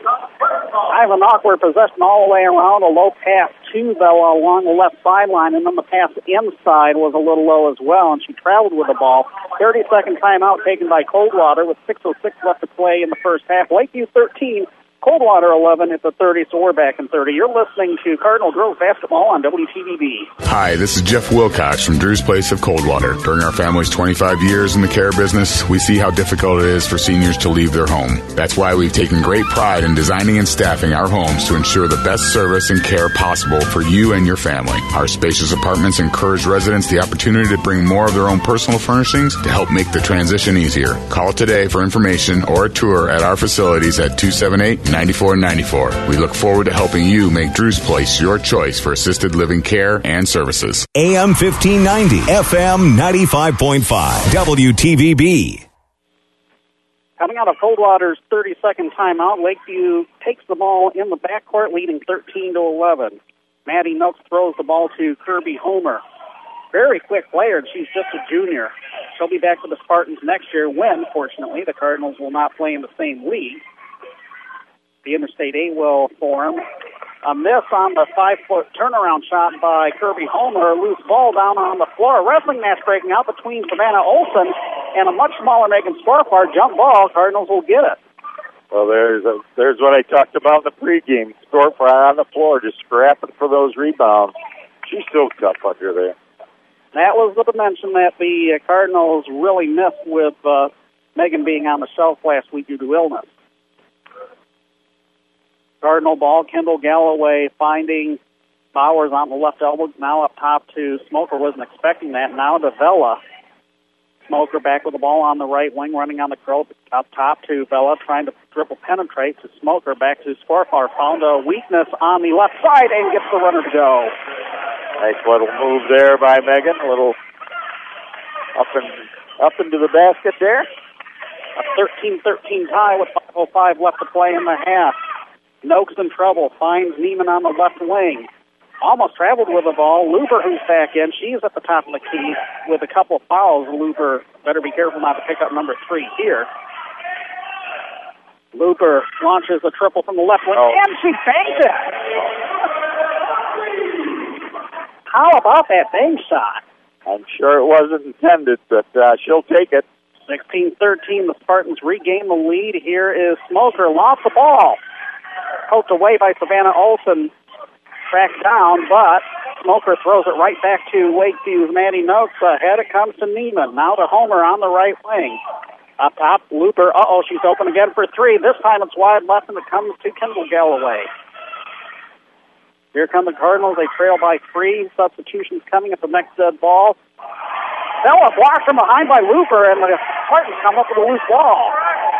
I have an awkward possession all the way around. A low pass to Bella along the left sideline, and then the pass inside was a little low as well, and she traveled with the ball. thirty-second timeout taken by Coldwater with six oh six left to play in the first half. Lakeview thirteen, Coldwater eleven at the thirty, so we're back in thirty. You're listening to Cardinal Girls Basketball on W T V B. Hi, this is Jeff Wilcox from Drew's Place of Coldwater. During our family's twenty-five years in the care business, we see how difficult it is for seniors to leave their home. That's why we've taken great pride in designing and staffing our homes to ensure the best service and care possible for you and your family. Our spacious apartments encourage residents the opportunity to bring more of their own personal furnishings to help make the transition easier. Call today for information or a tour at our facilities at two seven eight, nine four nine four. We look forward to helping you make Drew's Place your choice for assisted living care and services. A M fifteen ninety, F M ninety-five point five, W T V B. Coming out of Coldwater's thirty-second timeout, Lakeview takes the ball in the backcourt, leading thirteen to eleven. Maddie Noakes throws the ball to Kirby Homer. Very quick player, and she's just a junior. She'll be back for the Spartans next year when, fortunately, the Cardinals will not play in the same league. The Interstate eight will form. A miss on the five-foot turnaround shot by Kirby Homer. A loose ball down on the floor. A wrestling match breaking out between Savannah Olson and a much smaller Megan Scorfar. Jump ball. Cardinals will get it. Well, there's a, there's what I talked about in the pregame. Scorfar on the floor, just scrapping for those rebounds. She's so tough under there. That was the dimension that the Cardinals really missed with uh, Megan being on the shelf last week due to illness. Cardinal ball, Kendall Galloway finding Bowers on the left elbow, now up top to Smoker. Wasn't expecting that. Now to Vela. Smoker back with the ball on the right wing, running on the curl, up top to Vela, trying to triple penetrate to Smoker, back to Scorfar. Found a weakness on the left side and gets the runner to go. Nice little move there by Megan. A little up and up into the basket there. A thirteen thirteen tie with five oh five left to play in the half. Noakes in trouble, finds Neiman on the left wing. Almost traveled with the ball. Luber, who's back in, she's at the top of the key with a couple of fouls. Luber better be careful not to pick up number three here. Luber launches a triple from the left wing, oh. and she banks it. How about that bank shot? I'm sure it wasn't intended, but uh, she'll take it. sixteen thirteen, the Spartans regain the lead. Here is Smoker, lost the ball. Poked away by Savannah Olson, tracked down, but Smoker throws it right back to Lakeview's Maddie Noakes. Ahead it comes to Neiman. Now to Homer on the right wing. Up top, Looper. Uh-oh, she's open again for three. This time it's wide left, and it comes to Kendall Galloway. Here come the Cardinals. They trail by three. Substitutions coming at the next dead ball. Bella blocked from behind by Looper, and the Spartans come up with a loose ball.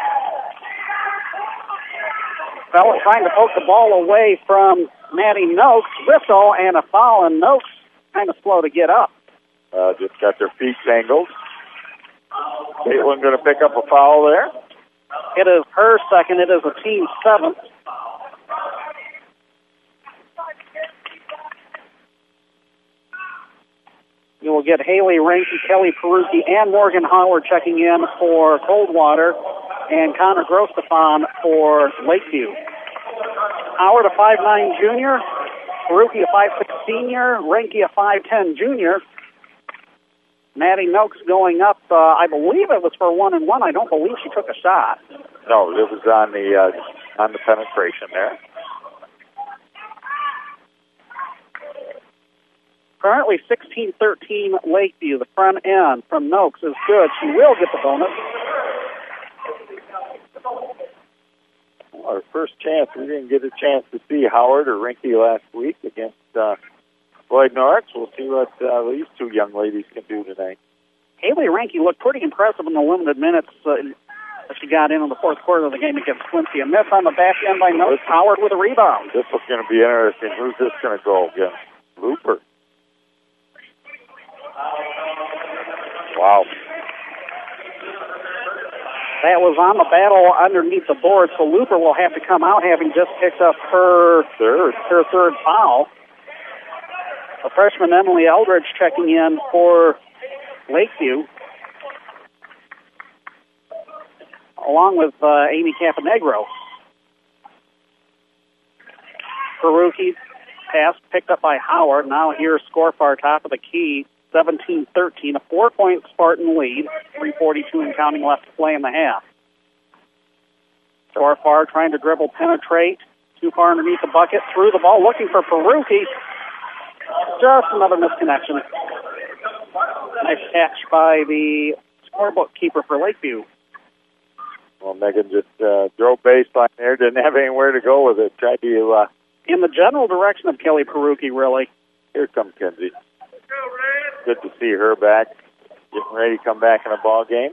Bella trying to poke the ball away from Maddie Noakes. Whistle and a foul, and Noakes kind of slow to get up. Uh, just got their feet tangled. Caitlin going to pick up a foul there. It is her second. It is a team seventh. You will get Haley Ranky, Kelly Peruzzi, and Morgan Howard checking in for Coldwater, and Connor Grostefan for Lakeview. Howard, a five nine junior, Peruzzi, a five six senior, Ranky, a five ten junior. Maddie Noakes going up, uh, I believe it was for one and one. I don't believe she took a shot. No, it was on the uh, on the penetration there. Currently sixteen thirteen Lakeview. The front end from Noakes is good. She will get the bonus. Our first chance, we didn't get a chance to see Howard or Rinky last week against uh, Lloyd Norwich. We'll see what uh, these two young ladies can do tonight. Haley Rinky looked pretty impressive in the limited minutes uh, that she got in in the fourth quarter of the game against Quincy. A miss on the back end by Noakes. Howard with a rebound. This is going to be interesting. Who's this going to go against? Looper. Wow. That was on the battle underneath the board, so Looper will have to come out having just picked up her third, her third foul. The freshman Emily Eldridge checking in for Lakeview, along with uh, Amy Camponegro. Peruki pass picked up by Howard. Now here's Scorfar, top of the key, seventeen thirteen, a four-point Spartan lead, three forty-two and counting left to play in the half. Scorfar trying to dribble, penetrate, too far underneath the bucket, threw the ball, looking for Peruki. Just another misconnection. Nice catch by the scorebook keeper for Lakeview. Well, Megan just uh, drove baseline there, didn't have anywhere to go with it. Tried to... Uh, in the general direction of Kelly Peruki, really. Here comes Kenzie. Good to see her back, getting ready to come back in a ball game.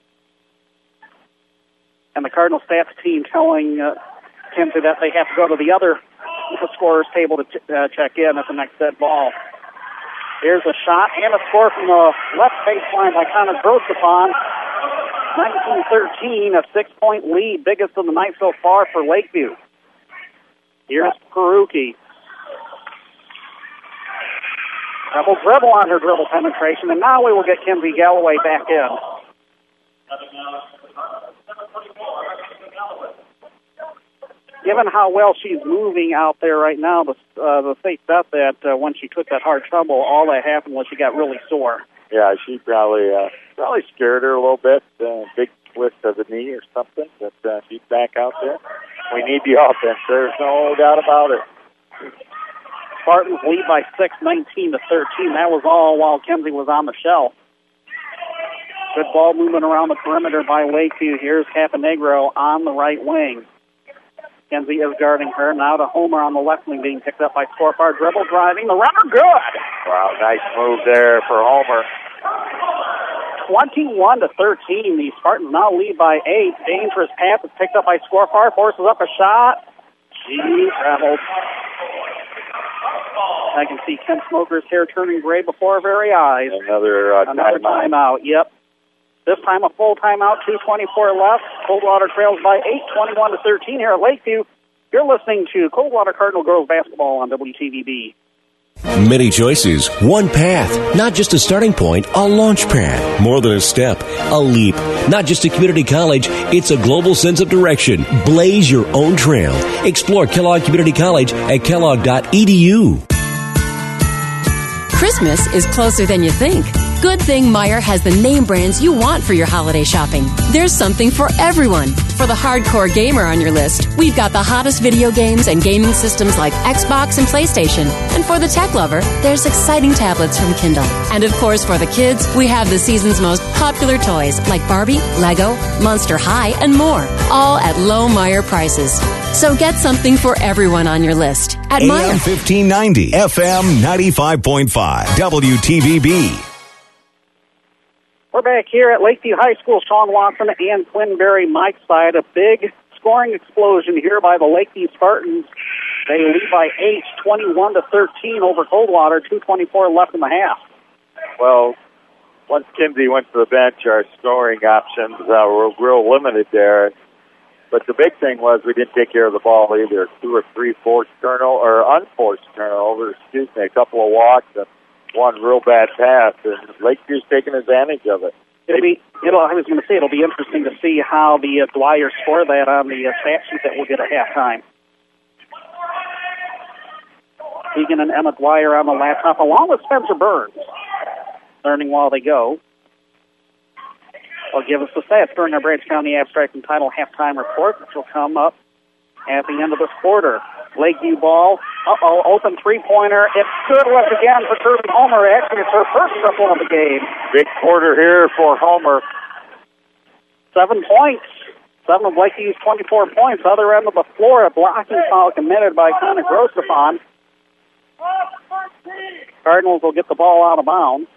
And the Cardinal staff team telling uh, Kenzie that they have to go to the other the scorer's table to ch- uh, check in at the next dead ball. Here's a shot and a score from the left baseline by Connor Grosepon. nineteen thirteen, a six-point lead, biggest of the night so far for Lakeview. Here's Peruki. Double dribble on her dribble penetration, and now we will get Kenzie Galloway back in. Given how well she's moving out there right now, the uh, the safe bet that uh, when she took that hard tumble, all that happened was she got really sore. Yeah, she probably uh, probably scared her a little bit. Uh, big twist of the knee or something, but uh, she's back out there. We need the offense. There's no doubt about it. Spartans lead by six, nineteen to thirteen. That was all while Kenzie was on the shelf. Good ball movement around the perimeter by Lakeview. Here's Camponegro on the right wing. Kenzie is guarding her. Now to Homer on the left wing, being picked up by Scorfar. Dribble driving. The runner good. Wow, nice move there for Homer. twenty-one to thirteen. The Spartans now lead by eight. Dangerous pass is picked up by Scorfar. Forces up a shot. She travels. I can see Ken Smoker's hair turning gray before our very eyes. Another, uh, Another timeout. timeout. Yep. This time a full timeout, two twenty-four left. Coldwater trails by eight, twenty-one to thirteen here at Lakeview. You're listening to Coldwater Cardinal Girls Basketball on W T V B. Many choices, one path, not just a starting point, a launch pad. More than a step, a leap. Not just a community college, it's a global sense of direction. Blaze your own trail. Explore Kellogg Community College at kellogg dot e d u. Christmas is closer than you think. Good thing Meijer has the name brands you want for your holiday shopping. There's something for everyone. For the hardcore gamer on your list, we've got the hottest video games and gaming systems like Xbox and PlayStation. And for the tech lover, there's exciting tablets from Kindle. And of course, for the kids, we have the season's most popular toys like Barbie, Lego, Monster High, and more. All at low Meijer prices. So get something for everyone on your list at Meijer. A M fifteen ninety, F M ninety-five point five, W T V B. We're back here at Lakeview High School. Sean Watson and Quinn Berry, Mike's side. A big scoring explosion here by the Lakeview Spartans. They lead by eight, twenty-one to thirteen over Coldwater. two twenty-four left in the half. Well, once Kinsey went to the bench, our scoring options uh, were real limited there. But the big thing was we didn't take care of the ball either. Two or three forced turnover or unforced turnovers. Excuse me, a couple of walks and one real bad pass, and Lakeview's taking advantage of it. It'll be, it'll, I was going to say, it'll be interesting to see how the uh, Dwyer score that on the uh, stat sheet that we'll get at halftime. Keegan and Emma Dwyer on the laptop, along with Spencer Burns, learning while they go. They'll give us the stats during our Branch County Abstract entitled Halftime Report, which will come up at the end of this quarter. Lakeview ball, Uh-oh, open three-pointer. It's good once again for Kirby Homer. Actually, it's her first triple of the game. Big quarter here for Homer. Seven points. Seven of Lakeview's twenty-four points. Other end of the floor, a blocking foul committed by Connor Grosefon. Cardinals will get the ball out of bounds.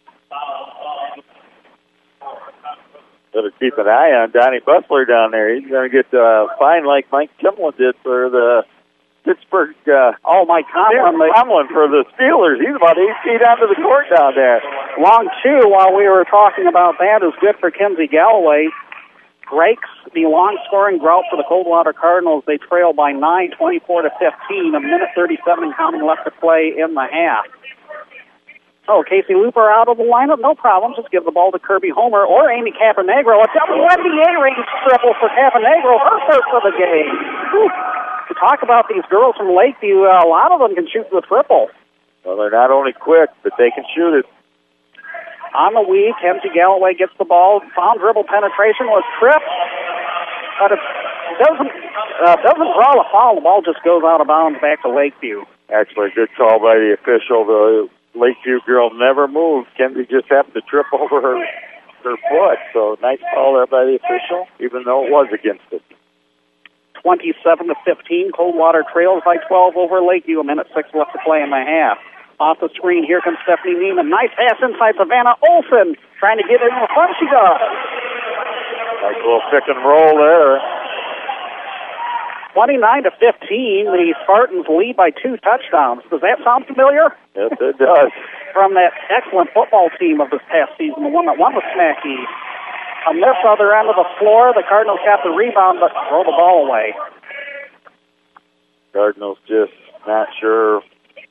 Better keep an eye on Donnie Butler down there. He's going to get uh, fined like Mike Timlin did for the Pittsburgh. Uh, oh, Mike Tomlin. Yeah, Tomlin for the Steelers. He's about eight feet onto the court down there. Long two, while we were talking about that, is good for Kenzie Galloway. Breaks the long-scoring drought for the Coldwater Cardinals. They trail by nine, twenty-four to fifteen. A minute thirty-seven counting left to play in the half. Oh, Casey Looper out of the lineup, no problem. Just give the ball to Kirby Homer or Amy Caponegro. A W N B A range triple for Caponegro, her first of the game. Whew. To talk about these girls from Lakeview, uh, a lot of them can shoot the triple. Well, they're not only quick, but they can shoot it. On the week, Kenzie Galloway gets the ball. Found dribble penetration was tripped, but it doesn't uh, doesn't draw a foul. The ball just goes out of bounds back to Lakeview. Actually, a good call by the official. The Lakeview girl never moved. Kenzie just happened to trip over her her foot. So nice call there by the official, even though it was against it. twenty-seven to fifteen, Coldwater trails by twelve over Lakeview. A minute six left to play in the half. Off the screen, here comes Stephanie Neiman. Nice pass inside Savannah Olsen. Trying to get in the front. She does. Nice little pick and roll there. twenty-nine to fifteen, the Spartans lead by two touchdowns. Does that sound familiar? Yes, it does. From that excellent football team of this past season, the one that won the Smack East. On this other end of the floor, the Cardinals got the rebound, but throw the ball away. Cardinals just not sure.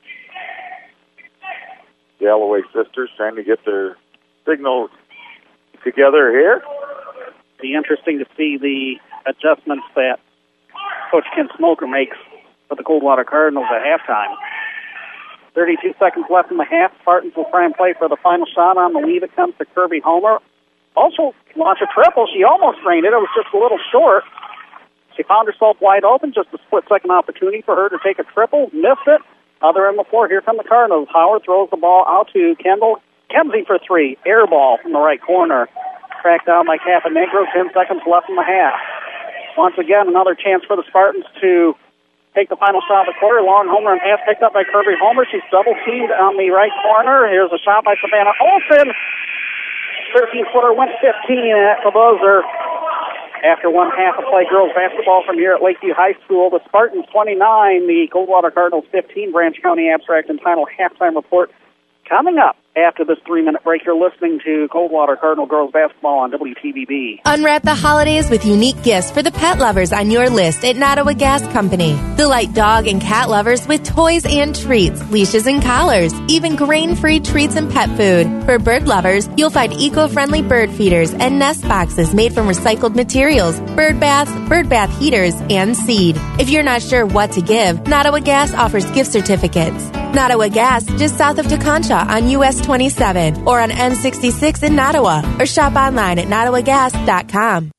Galloway sisters trying to get their signal together here. Be interesting to see the adjustments that Coach Ken Smoker makes for the Coldwater Cardinals at halftime. thirty-two seconds left in the half. Spartans will try and play for the final shot. On the weave it comes to Kirby Homer. Also launch a triple. She almost drained it. It was just a little short. She found herself wide open. Just a split-second opportunity for her to take a triple. Missed it. Other end of the floor, here come the Cardinals. Howard throws the ball out to Kendall. Kenzie for three. Air ball from the right corner. Tracked down by Caponegro. Ten seconds left in the half. Once again, another chance for the Spartans to take the final shot of the quarter. Long homer and pass picked up by Kirby Homer. She's double-teamed on the right corner. Here's a shot by Savannah Olsen. thirteen-footer went fifteen at the buzzer. After one half of play, girls basketball from here at Lakeview High School. The Spartans twenty-nine, the Coldwater Cardinals fifteen. Branch County Abstract entitled Halftime Report. Coming up after this three-minute break, you're listening to Coldwater Cardinal girls basketball on W T V B. Unwrap the holidays with unique gifts for the pet lovers on your list at Nottawa Gas Company. Delight dog and cat lovers with toys and treats, leashes and collars, even grain-free treats and pet food. For bird lovers, you'll find eco-friendly bird feeders and nest boxes made from recycled materials, bird baths, bird bath heaters, and seed. If you're not sure what to give, Nottawa Gas offers gift certificates. Nottawa Gas, just south of Teconcha on U S twenty-seven or on N sixty-six in Nottawa, or shop online at nottawa gas dot com.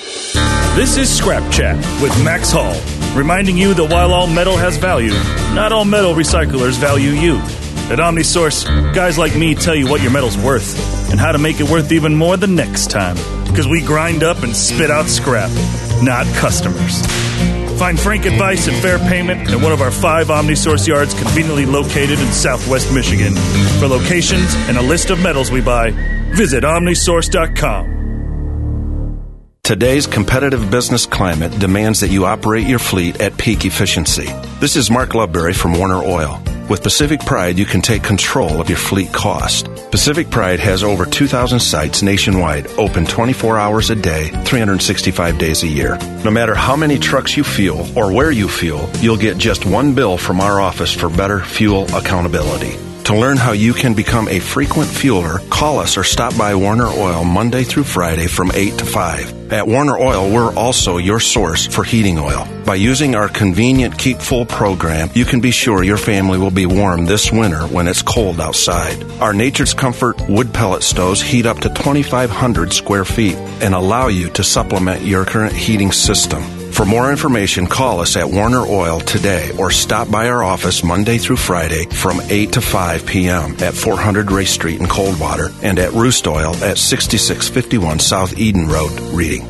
This is Scrap Chat with Max Hall, reminding you that while all metal has value, not all metal recyclers value you. At OmniSource, guys like me tell you what your metal's worth and how to make it worth even more the next time, because we grind up and spit out scrap, not customers. Find Frank Advice and Fair Payment at one of our five OmniSource yards conveniently located in Southwest Michigan. For locations and a list of metals we buy, visit omnisource dot com. Today's competitive business climate demands that you operate your fleet at peak efficiency. This is Mark Loveberry from Warner Oil. With Pacific Pride, you can take control of your fleet cost. Pacific Pride has over two thousand sites nationwide, open twenty-four hours a day, three hundred sixty-five days a year. No matter how many trucks you fuel or where you fuel, you'll get just one bill from our office for better fuel accountability. To learn how you can become a frequent fueler, call us or stop by Warner Oil Monday through Friday from eight to five. At Warner Oil, we're also your source for heating oil. By using our convenient Keep Full program, you can be sure your family will be warm this winter when it's cold outside. Our Nature's Comfort wood pellet stoves heat up to twenty-five hundred square feet and allow you to supplement your current heating system. For more information, call us at Warner Oil today or stop by our office Monday through Friday from eight to five p.m. at four hundred Race Street in Coldwater and at Roost Oil at sixty-six fifty-one South Eden Road, Reading.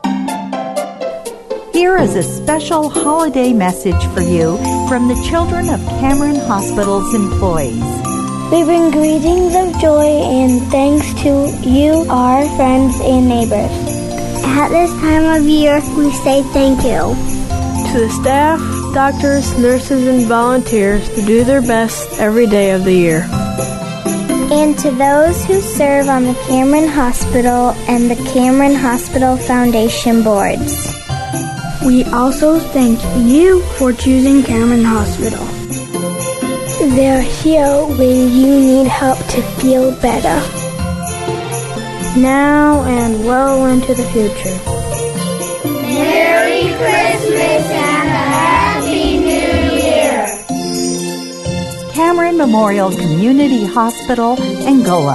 Here is a special holiday message for you from the Children of Cameron Hospital's employees. We bring greetings of joy and thanks to you, our friends and neighbors. At this time of year, we say thank you to the staff, doctors, nurses, and volunteers who do their best every day of the year. And to those who serve on the Cameron Hospital and the Cameron Hospital Foundation boards. We also thank you for choosing Cameron Hospital. They're here when you need help to feel better. Now and well into the future. Merry Christmas and a Happy New Year! Cameron Memorial Community Hospital, Angola.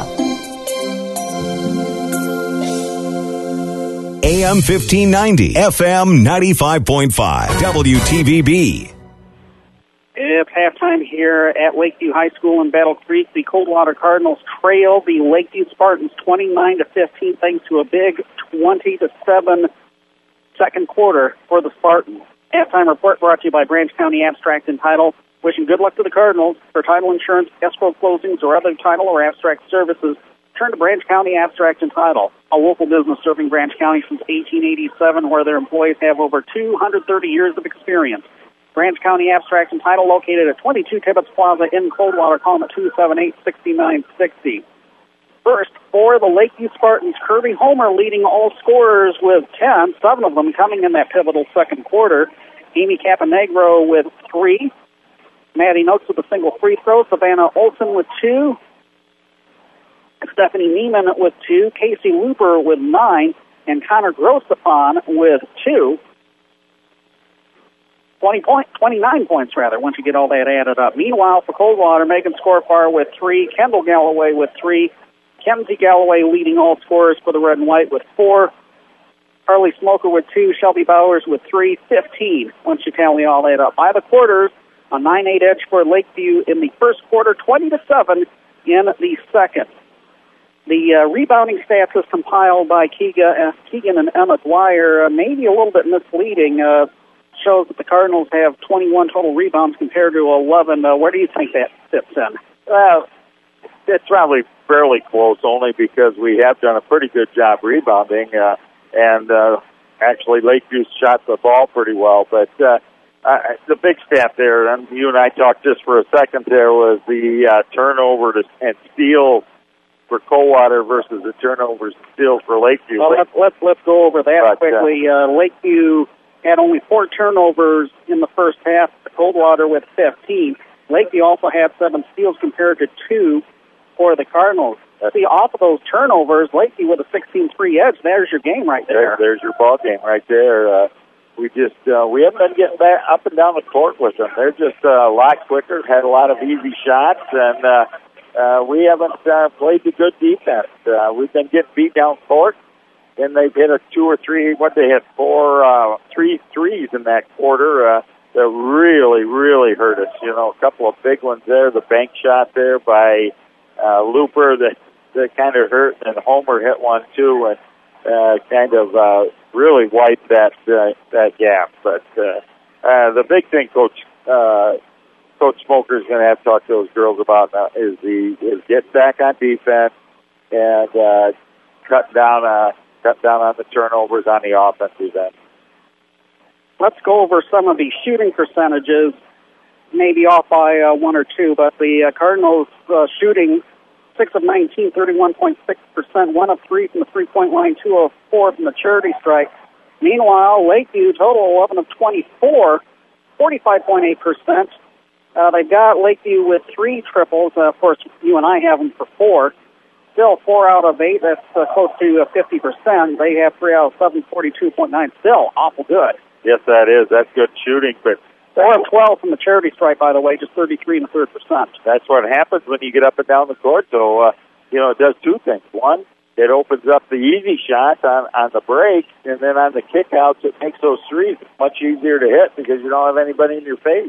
A M fifteen ninety, F M ninety-five point five, W T V B. It's halftime here at Lakeview High School in Battle Creek. The Coldwater Cardinals trail the Lakeview Spartans twenty-nine to fifteen thanks to a big twenty to seven second quarter for the Spartans. Halftime report brought to you by Branch County Abstract and Title. Wishing good luck to the Cardinals. For title insurance, escrow closings, or other title or abstract services, turn to Branch County Abstract and Title, a local business serving Branch County since eighteen eighty-seven, where their employees have over two hundred thirty years of experience. Branch County Abstract and Title located at twenty-two Tibbetts Plaza in Coldwater. Call them at two seven eight, six nine six zero. First, for the Lakeview Spartans, Kirby Homer leading all scorers with ten, seven of them coming in that pivotal second quarter. Amy Caponegro with three. Maddie Noakes with a single free throw. Savannah Olson with two. Stephanie Neiman with two. Casey Looper with nine. And Connor Grossapon with two. twenty point, twenty-nine points, rather, once you get all that added up. Meanwhile, for Coldwater, Megan Scorfar with three. Kendall Galloway with three. Kenzie Galloway leading all scorers for the Red and White with four. Harley Smoker with two. Shelby Bowers with three. fifteen, once you tally all that up. By the quarters, a nine eight edge for Lakeview in the first quarter, twenty to seven in the second. The uh, rebounding stats is compiled by Keegan, uh, Keegan and Emma Dwyer, uh, maybe a little bit misleading. Uh, shows that the Cardinals have twenty-one total rebounds compared to eleven. Uh, where do you think that fits in? Well, it's probably fairly close, only because we have done a pretty good job rebounding, uh, and uh, actually Lakeview's shot the ball pretty well. But uh, uh, the big stat there, and you and I talked just for a second there, was the uh, turnover to, and steals for Coldwater versus the turnovers and steals for Lakeview. Well, let's, let's, let's go over that but, quickly. Uh, uh, Lakeview had only four turnovers in the first half, Coldwater with fifteen. Lakeview also had seven steals compared to two for the Cardinals. See, off of those turnovers, Lakeview with a sixteen three edge, there's your game right there. there there's your ball game right there. Uh, we just, uh, we haven't been getting back up and down the court with them. They're just uh, a lot quicker, had a lot of easy shots, and uh, uh, we haven't uh, played the good defense. Uh, we've been getting beat down court. Then they've hit a two or three, what they hit, four, uh, three threes in that quarter. Uh, that really, really hurt us. You know, a couple of big ones there. The bank shot there by uh, Looper that, that kind of hurt, and Homer hit one too, and uh, kind of uh, really wiped that uh, that gap. But uh, uh, the big thing, Coach uh, Coach Smoker is going to have to talk to those girls about now is the is get back on defense and uh, cut down uh, cut down on the turnovers on the offensive end. Let's go over some of the shooting percentages, maybe off by uh, one or two, but the uh, Cardinals uh, shooting six of nineteen, thirty-one point six percent, one of three from the three-point line, two of four from the charity stripe. Meanwhile, Lakeview, total eleven of twenty-four, forty-five point eight percent. Uh, they've got Lakeview with three triples. Uh, of course, you and I have them for four. Still four out of eight. That's uh, close to uh, fifty percent. They have three out of seven, forty-two point nine. Still awful good. Yes, that is. That's good shooting. But four of twelve from the charity stripe, by the way, just thirty-three and a third percent. That's what happens when you get up and down the court. So, uh, you know, it does two things. One, it opens up the easy shots on, on the break, and then on the kickouts, it makes those threes much easier to hit because you don't have anybody in your face.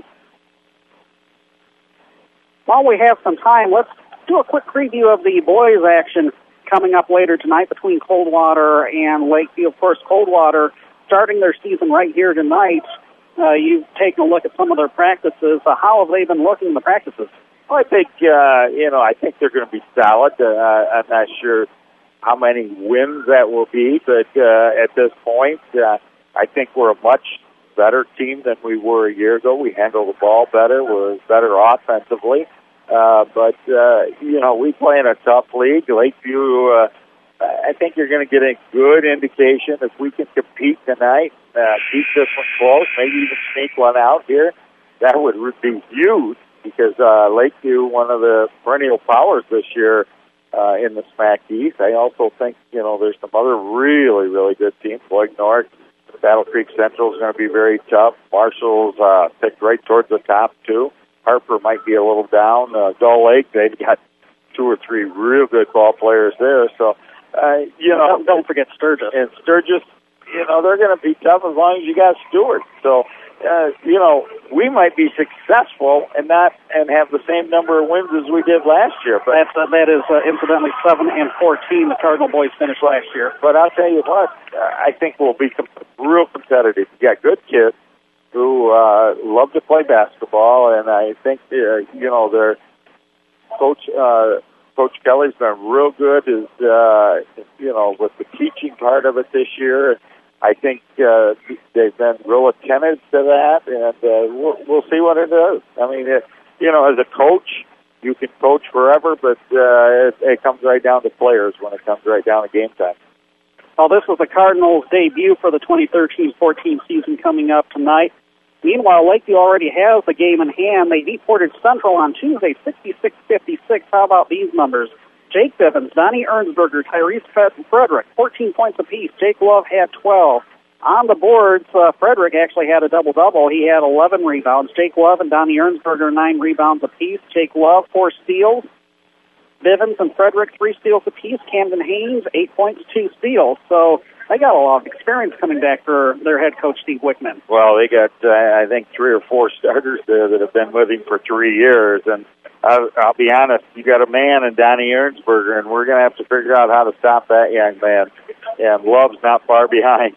While we have some time, let's do a quick preview of the boys' action coming up later tonight between Coldwater and Lakeview. Of course, Coldwater starting their season right here tonight. Uh, you've taken a look at some of their practices. Uh, how have they been looking in the practices? Well, I think, uh, you know, I think they're going to be solid. Uh, I'm not sure how many wins that will be, but uh, at this point, uh, I think we're a much better team than we were a year ago. We handle the ball better. We're better offensively. Uh, but, uh, you know, we play in a tough league. Lakeview, uh, I think you're going to get a good indication if we can compete tonight, uh, keep this one close, maybe even sneak one out here. That would be huge because uh, Lakeview, one of the perennial powers this year uh, in the SMAC East. I also think, you know, there's some other really, really good teams. Boyd North, Battle Creek Central is going to be very tough. Marshall's uh, picked right towards the top, too. Harper might be a little down. Uh, Gull Lake, they've got two or three real good ball players there. So, uh, you know. Don't, don't forget Sturgis. And Sturgis, you know, they're going to be tough as long as you got Stewart. So, uh, you know, we might be successful and not and have the same number of wins as we did last year. But That's, uh, that is, uh, incidentally, seven and fourteen the Cardinal boys finished last year. But I'll tell you what, uh, I think we'll be com- real competitive. You got good kids who uh, love to play basketball, and I think, uh, you know, their coach, uh, Coach Kelly's been real good, is, uh, you know, with the teaching part of it this year. I think uh, they've been real attentive to that, and uh, we'll, we'll see what it does. I mean, it, you know, as a coach, you can coach forever, but uh, it, it comes right down to players when it comes right down to game time. Well, this was the Cardinals' debut for the twenty thirteen fourteen season coming up tonight. Meanwhile, Lakeview already has the game in hand. They deported Central on Tuesday, sixty-six fifty-six. How about these numbers? Jake Bivens, Donnie Ernsberger, Tyrese Frederick, fourteen points apiece. Jake Love had twelve. On the boards, uh, Frederick actually had a double-double. He had eleven rebounds. Jake Love and Donnie Ernsberger, nine rebounds apiece. Jake Love, four steals. Bivens and Frederick, three steals apiece. Camden Haynes, eight points, two steals. So they got a lot of experience coming back for their head coach, Steve Wickman. Well, they got, uh, I think, three or four starters there that have been with him for three years. And I'll, I'll be honest, you got a man in Donnie Ernsberger, and we're going to have to figure out how to stop that young man. And Love's not far behind.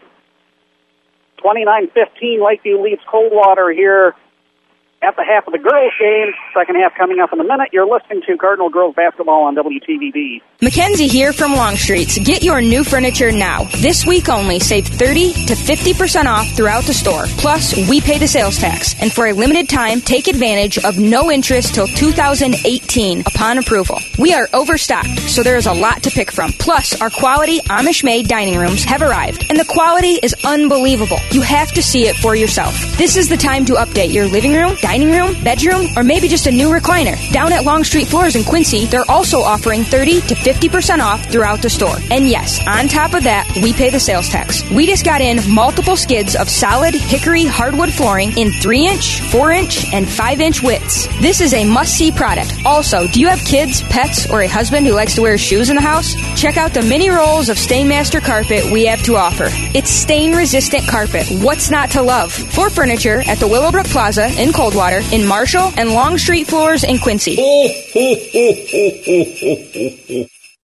twenty-nine fifteen, Lakeview leads Coldwater here at the half of the girls' game. Second half coming up in a minute. You're listening to Cardinal Girls Basketball on W T V B. Mackenzie here from Longstreet's. Get your new furniture now. This week only, save thirty to fifty percent off throughout the store. Plus, we pay the sales tax. And for a limited time, take advantage of no interest till two thousand eighteen upon approval. We are overstocked, so there is a lot to pick from. Plus, our quality Amish-made dining rooms have arrived, and the quality is unbelievable. You have to see it for yourself. This is the time to update your living room, dining room, bedroom, or maybe just a new recliner. Down at Longstreet Floors in Quincy, they're also offering thirty to fifty percent off throughout the store. And yes, on top of that, we pay the sales tax. We just got in multiple skids of solid hickory hardwood flooring in three inch, four inch, and five inch widths. This is a must-see product. Also, do you have kids, pets, or a husband who likes to wear shoes in the house? Check out the mini rolls of Stainmaster carpet we have to offer. It's stain-resistant carpet. What's not to love? For furniture at the Willowbrook Plaza in Coldwater, in Marshall, and Longstreet Floors in Quincy.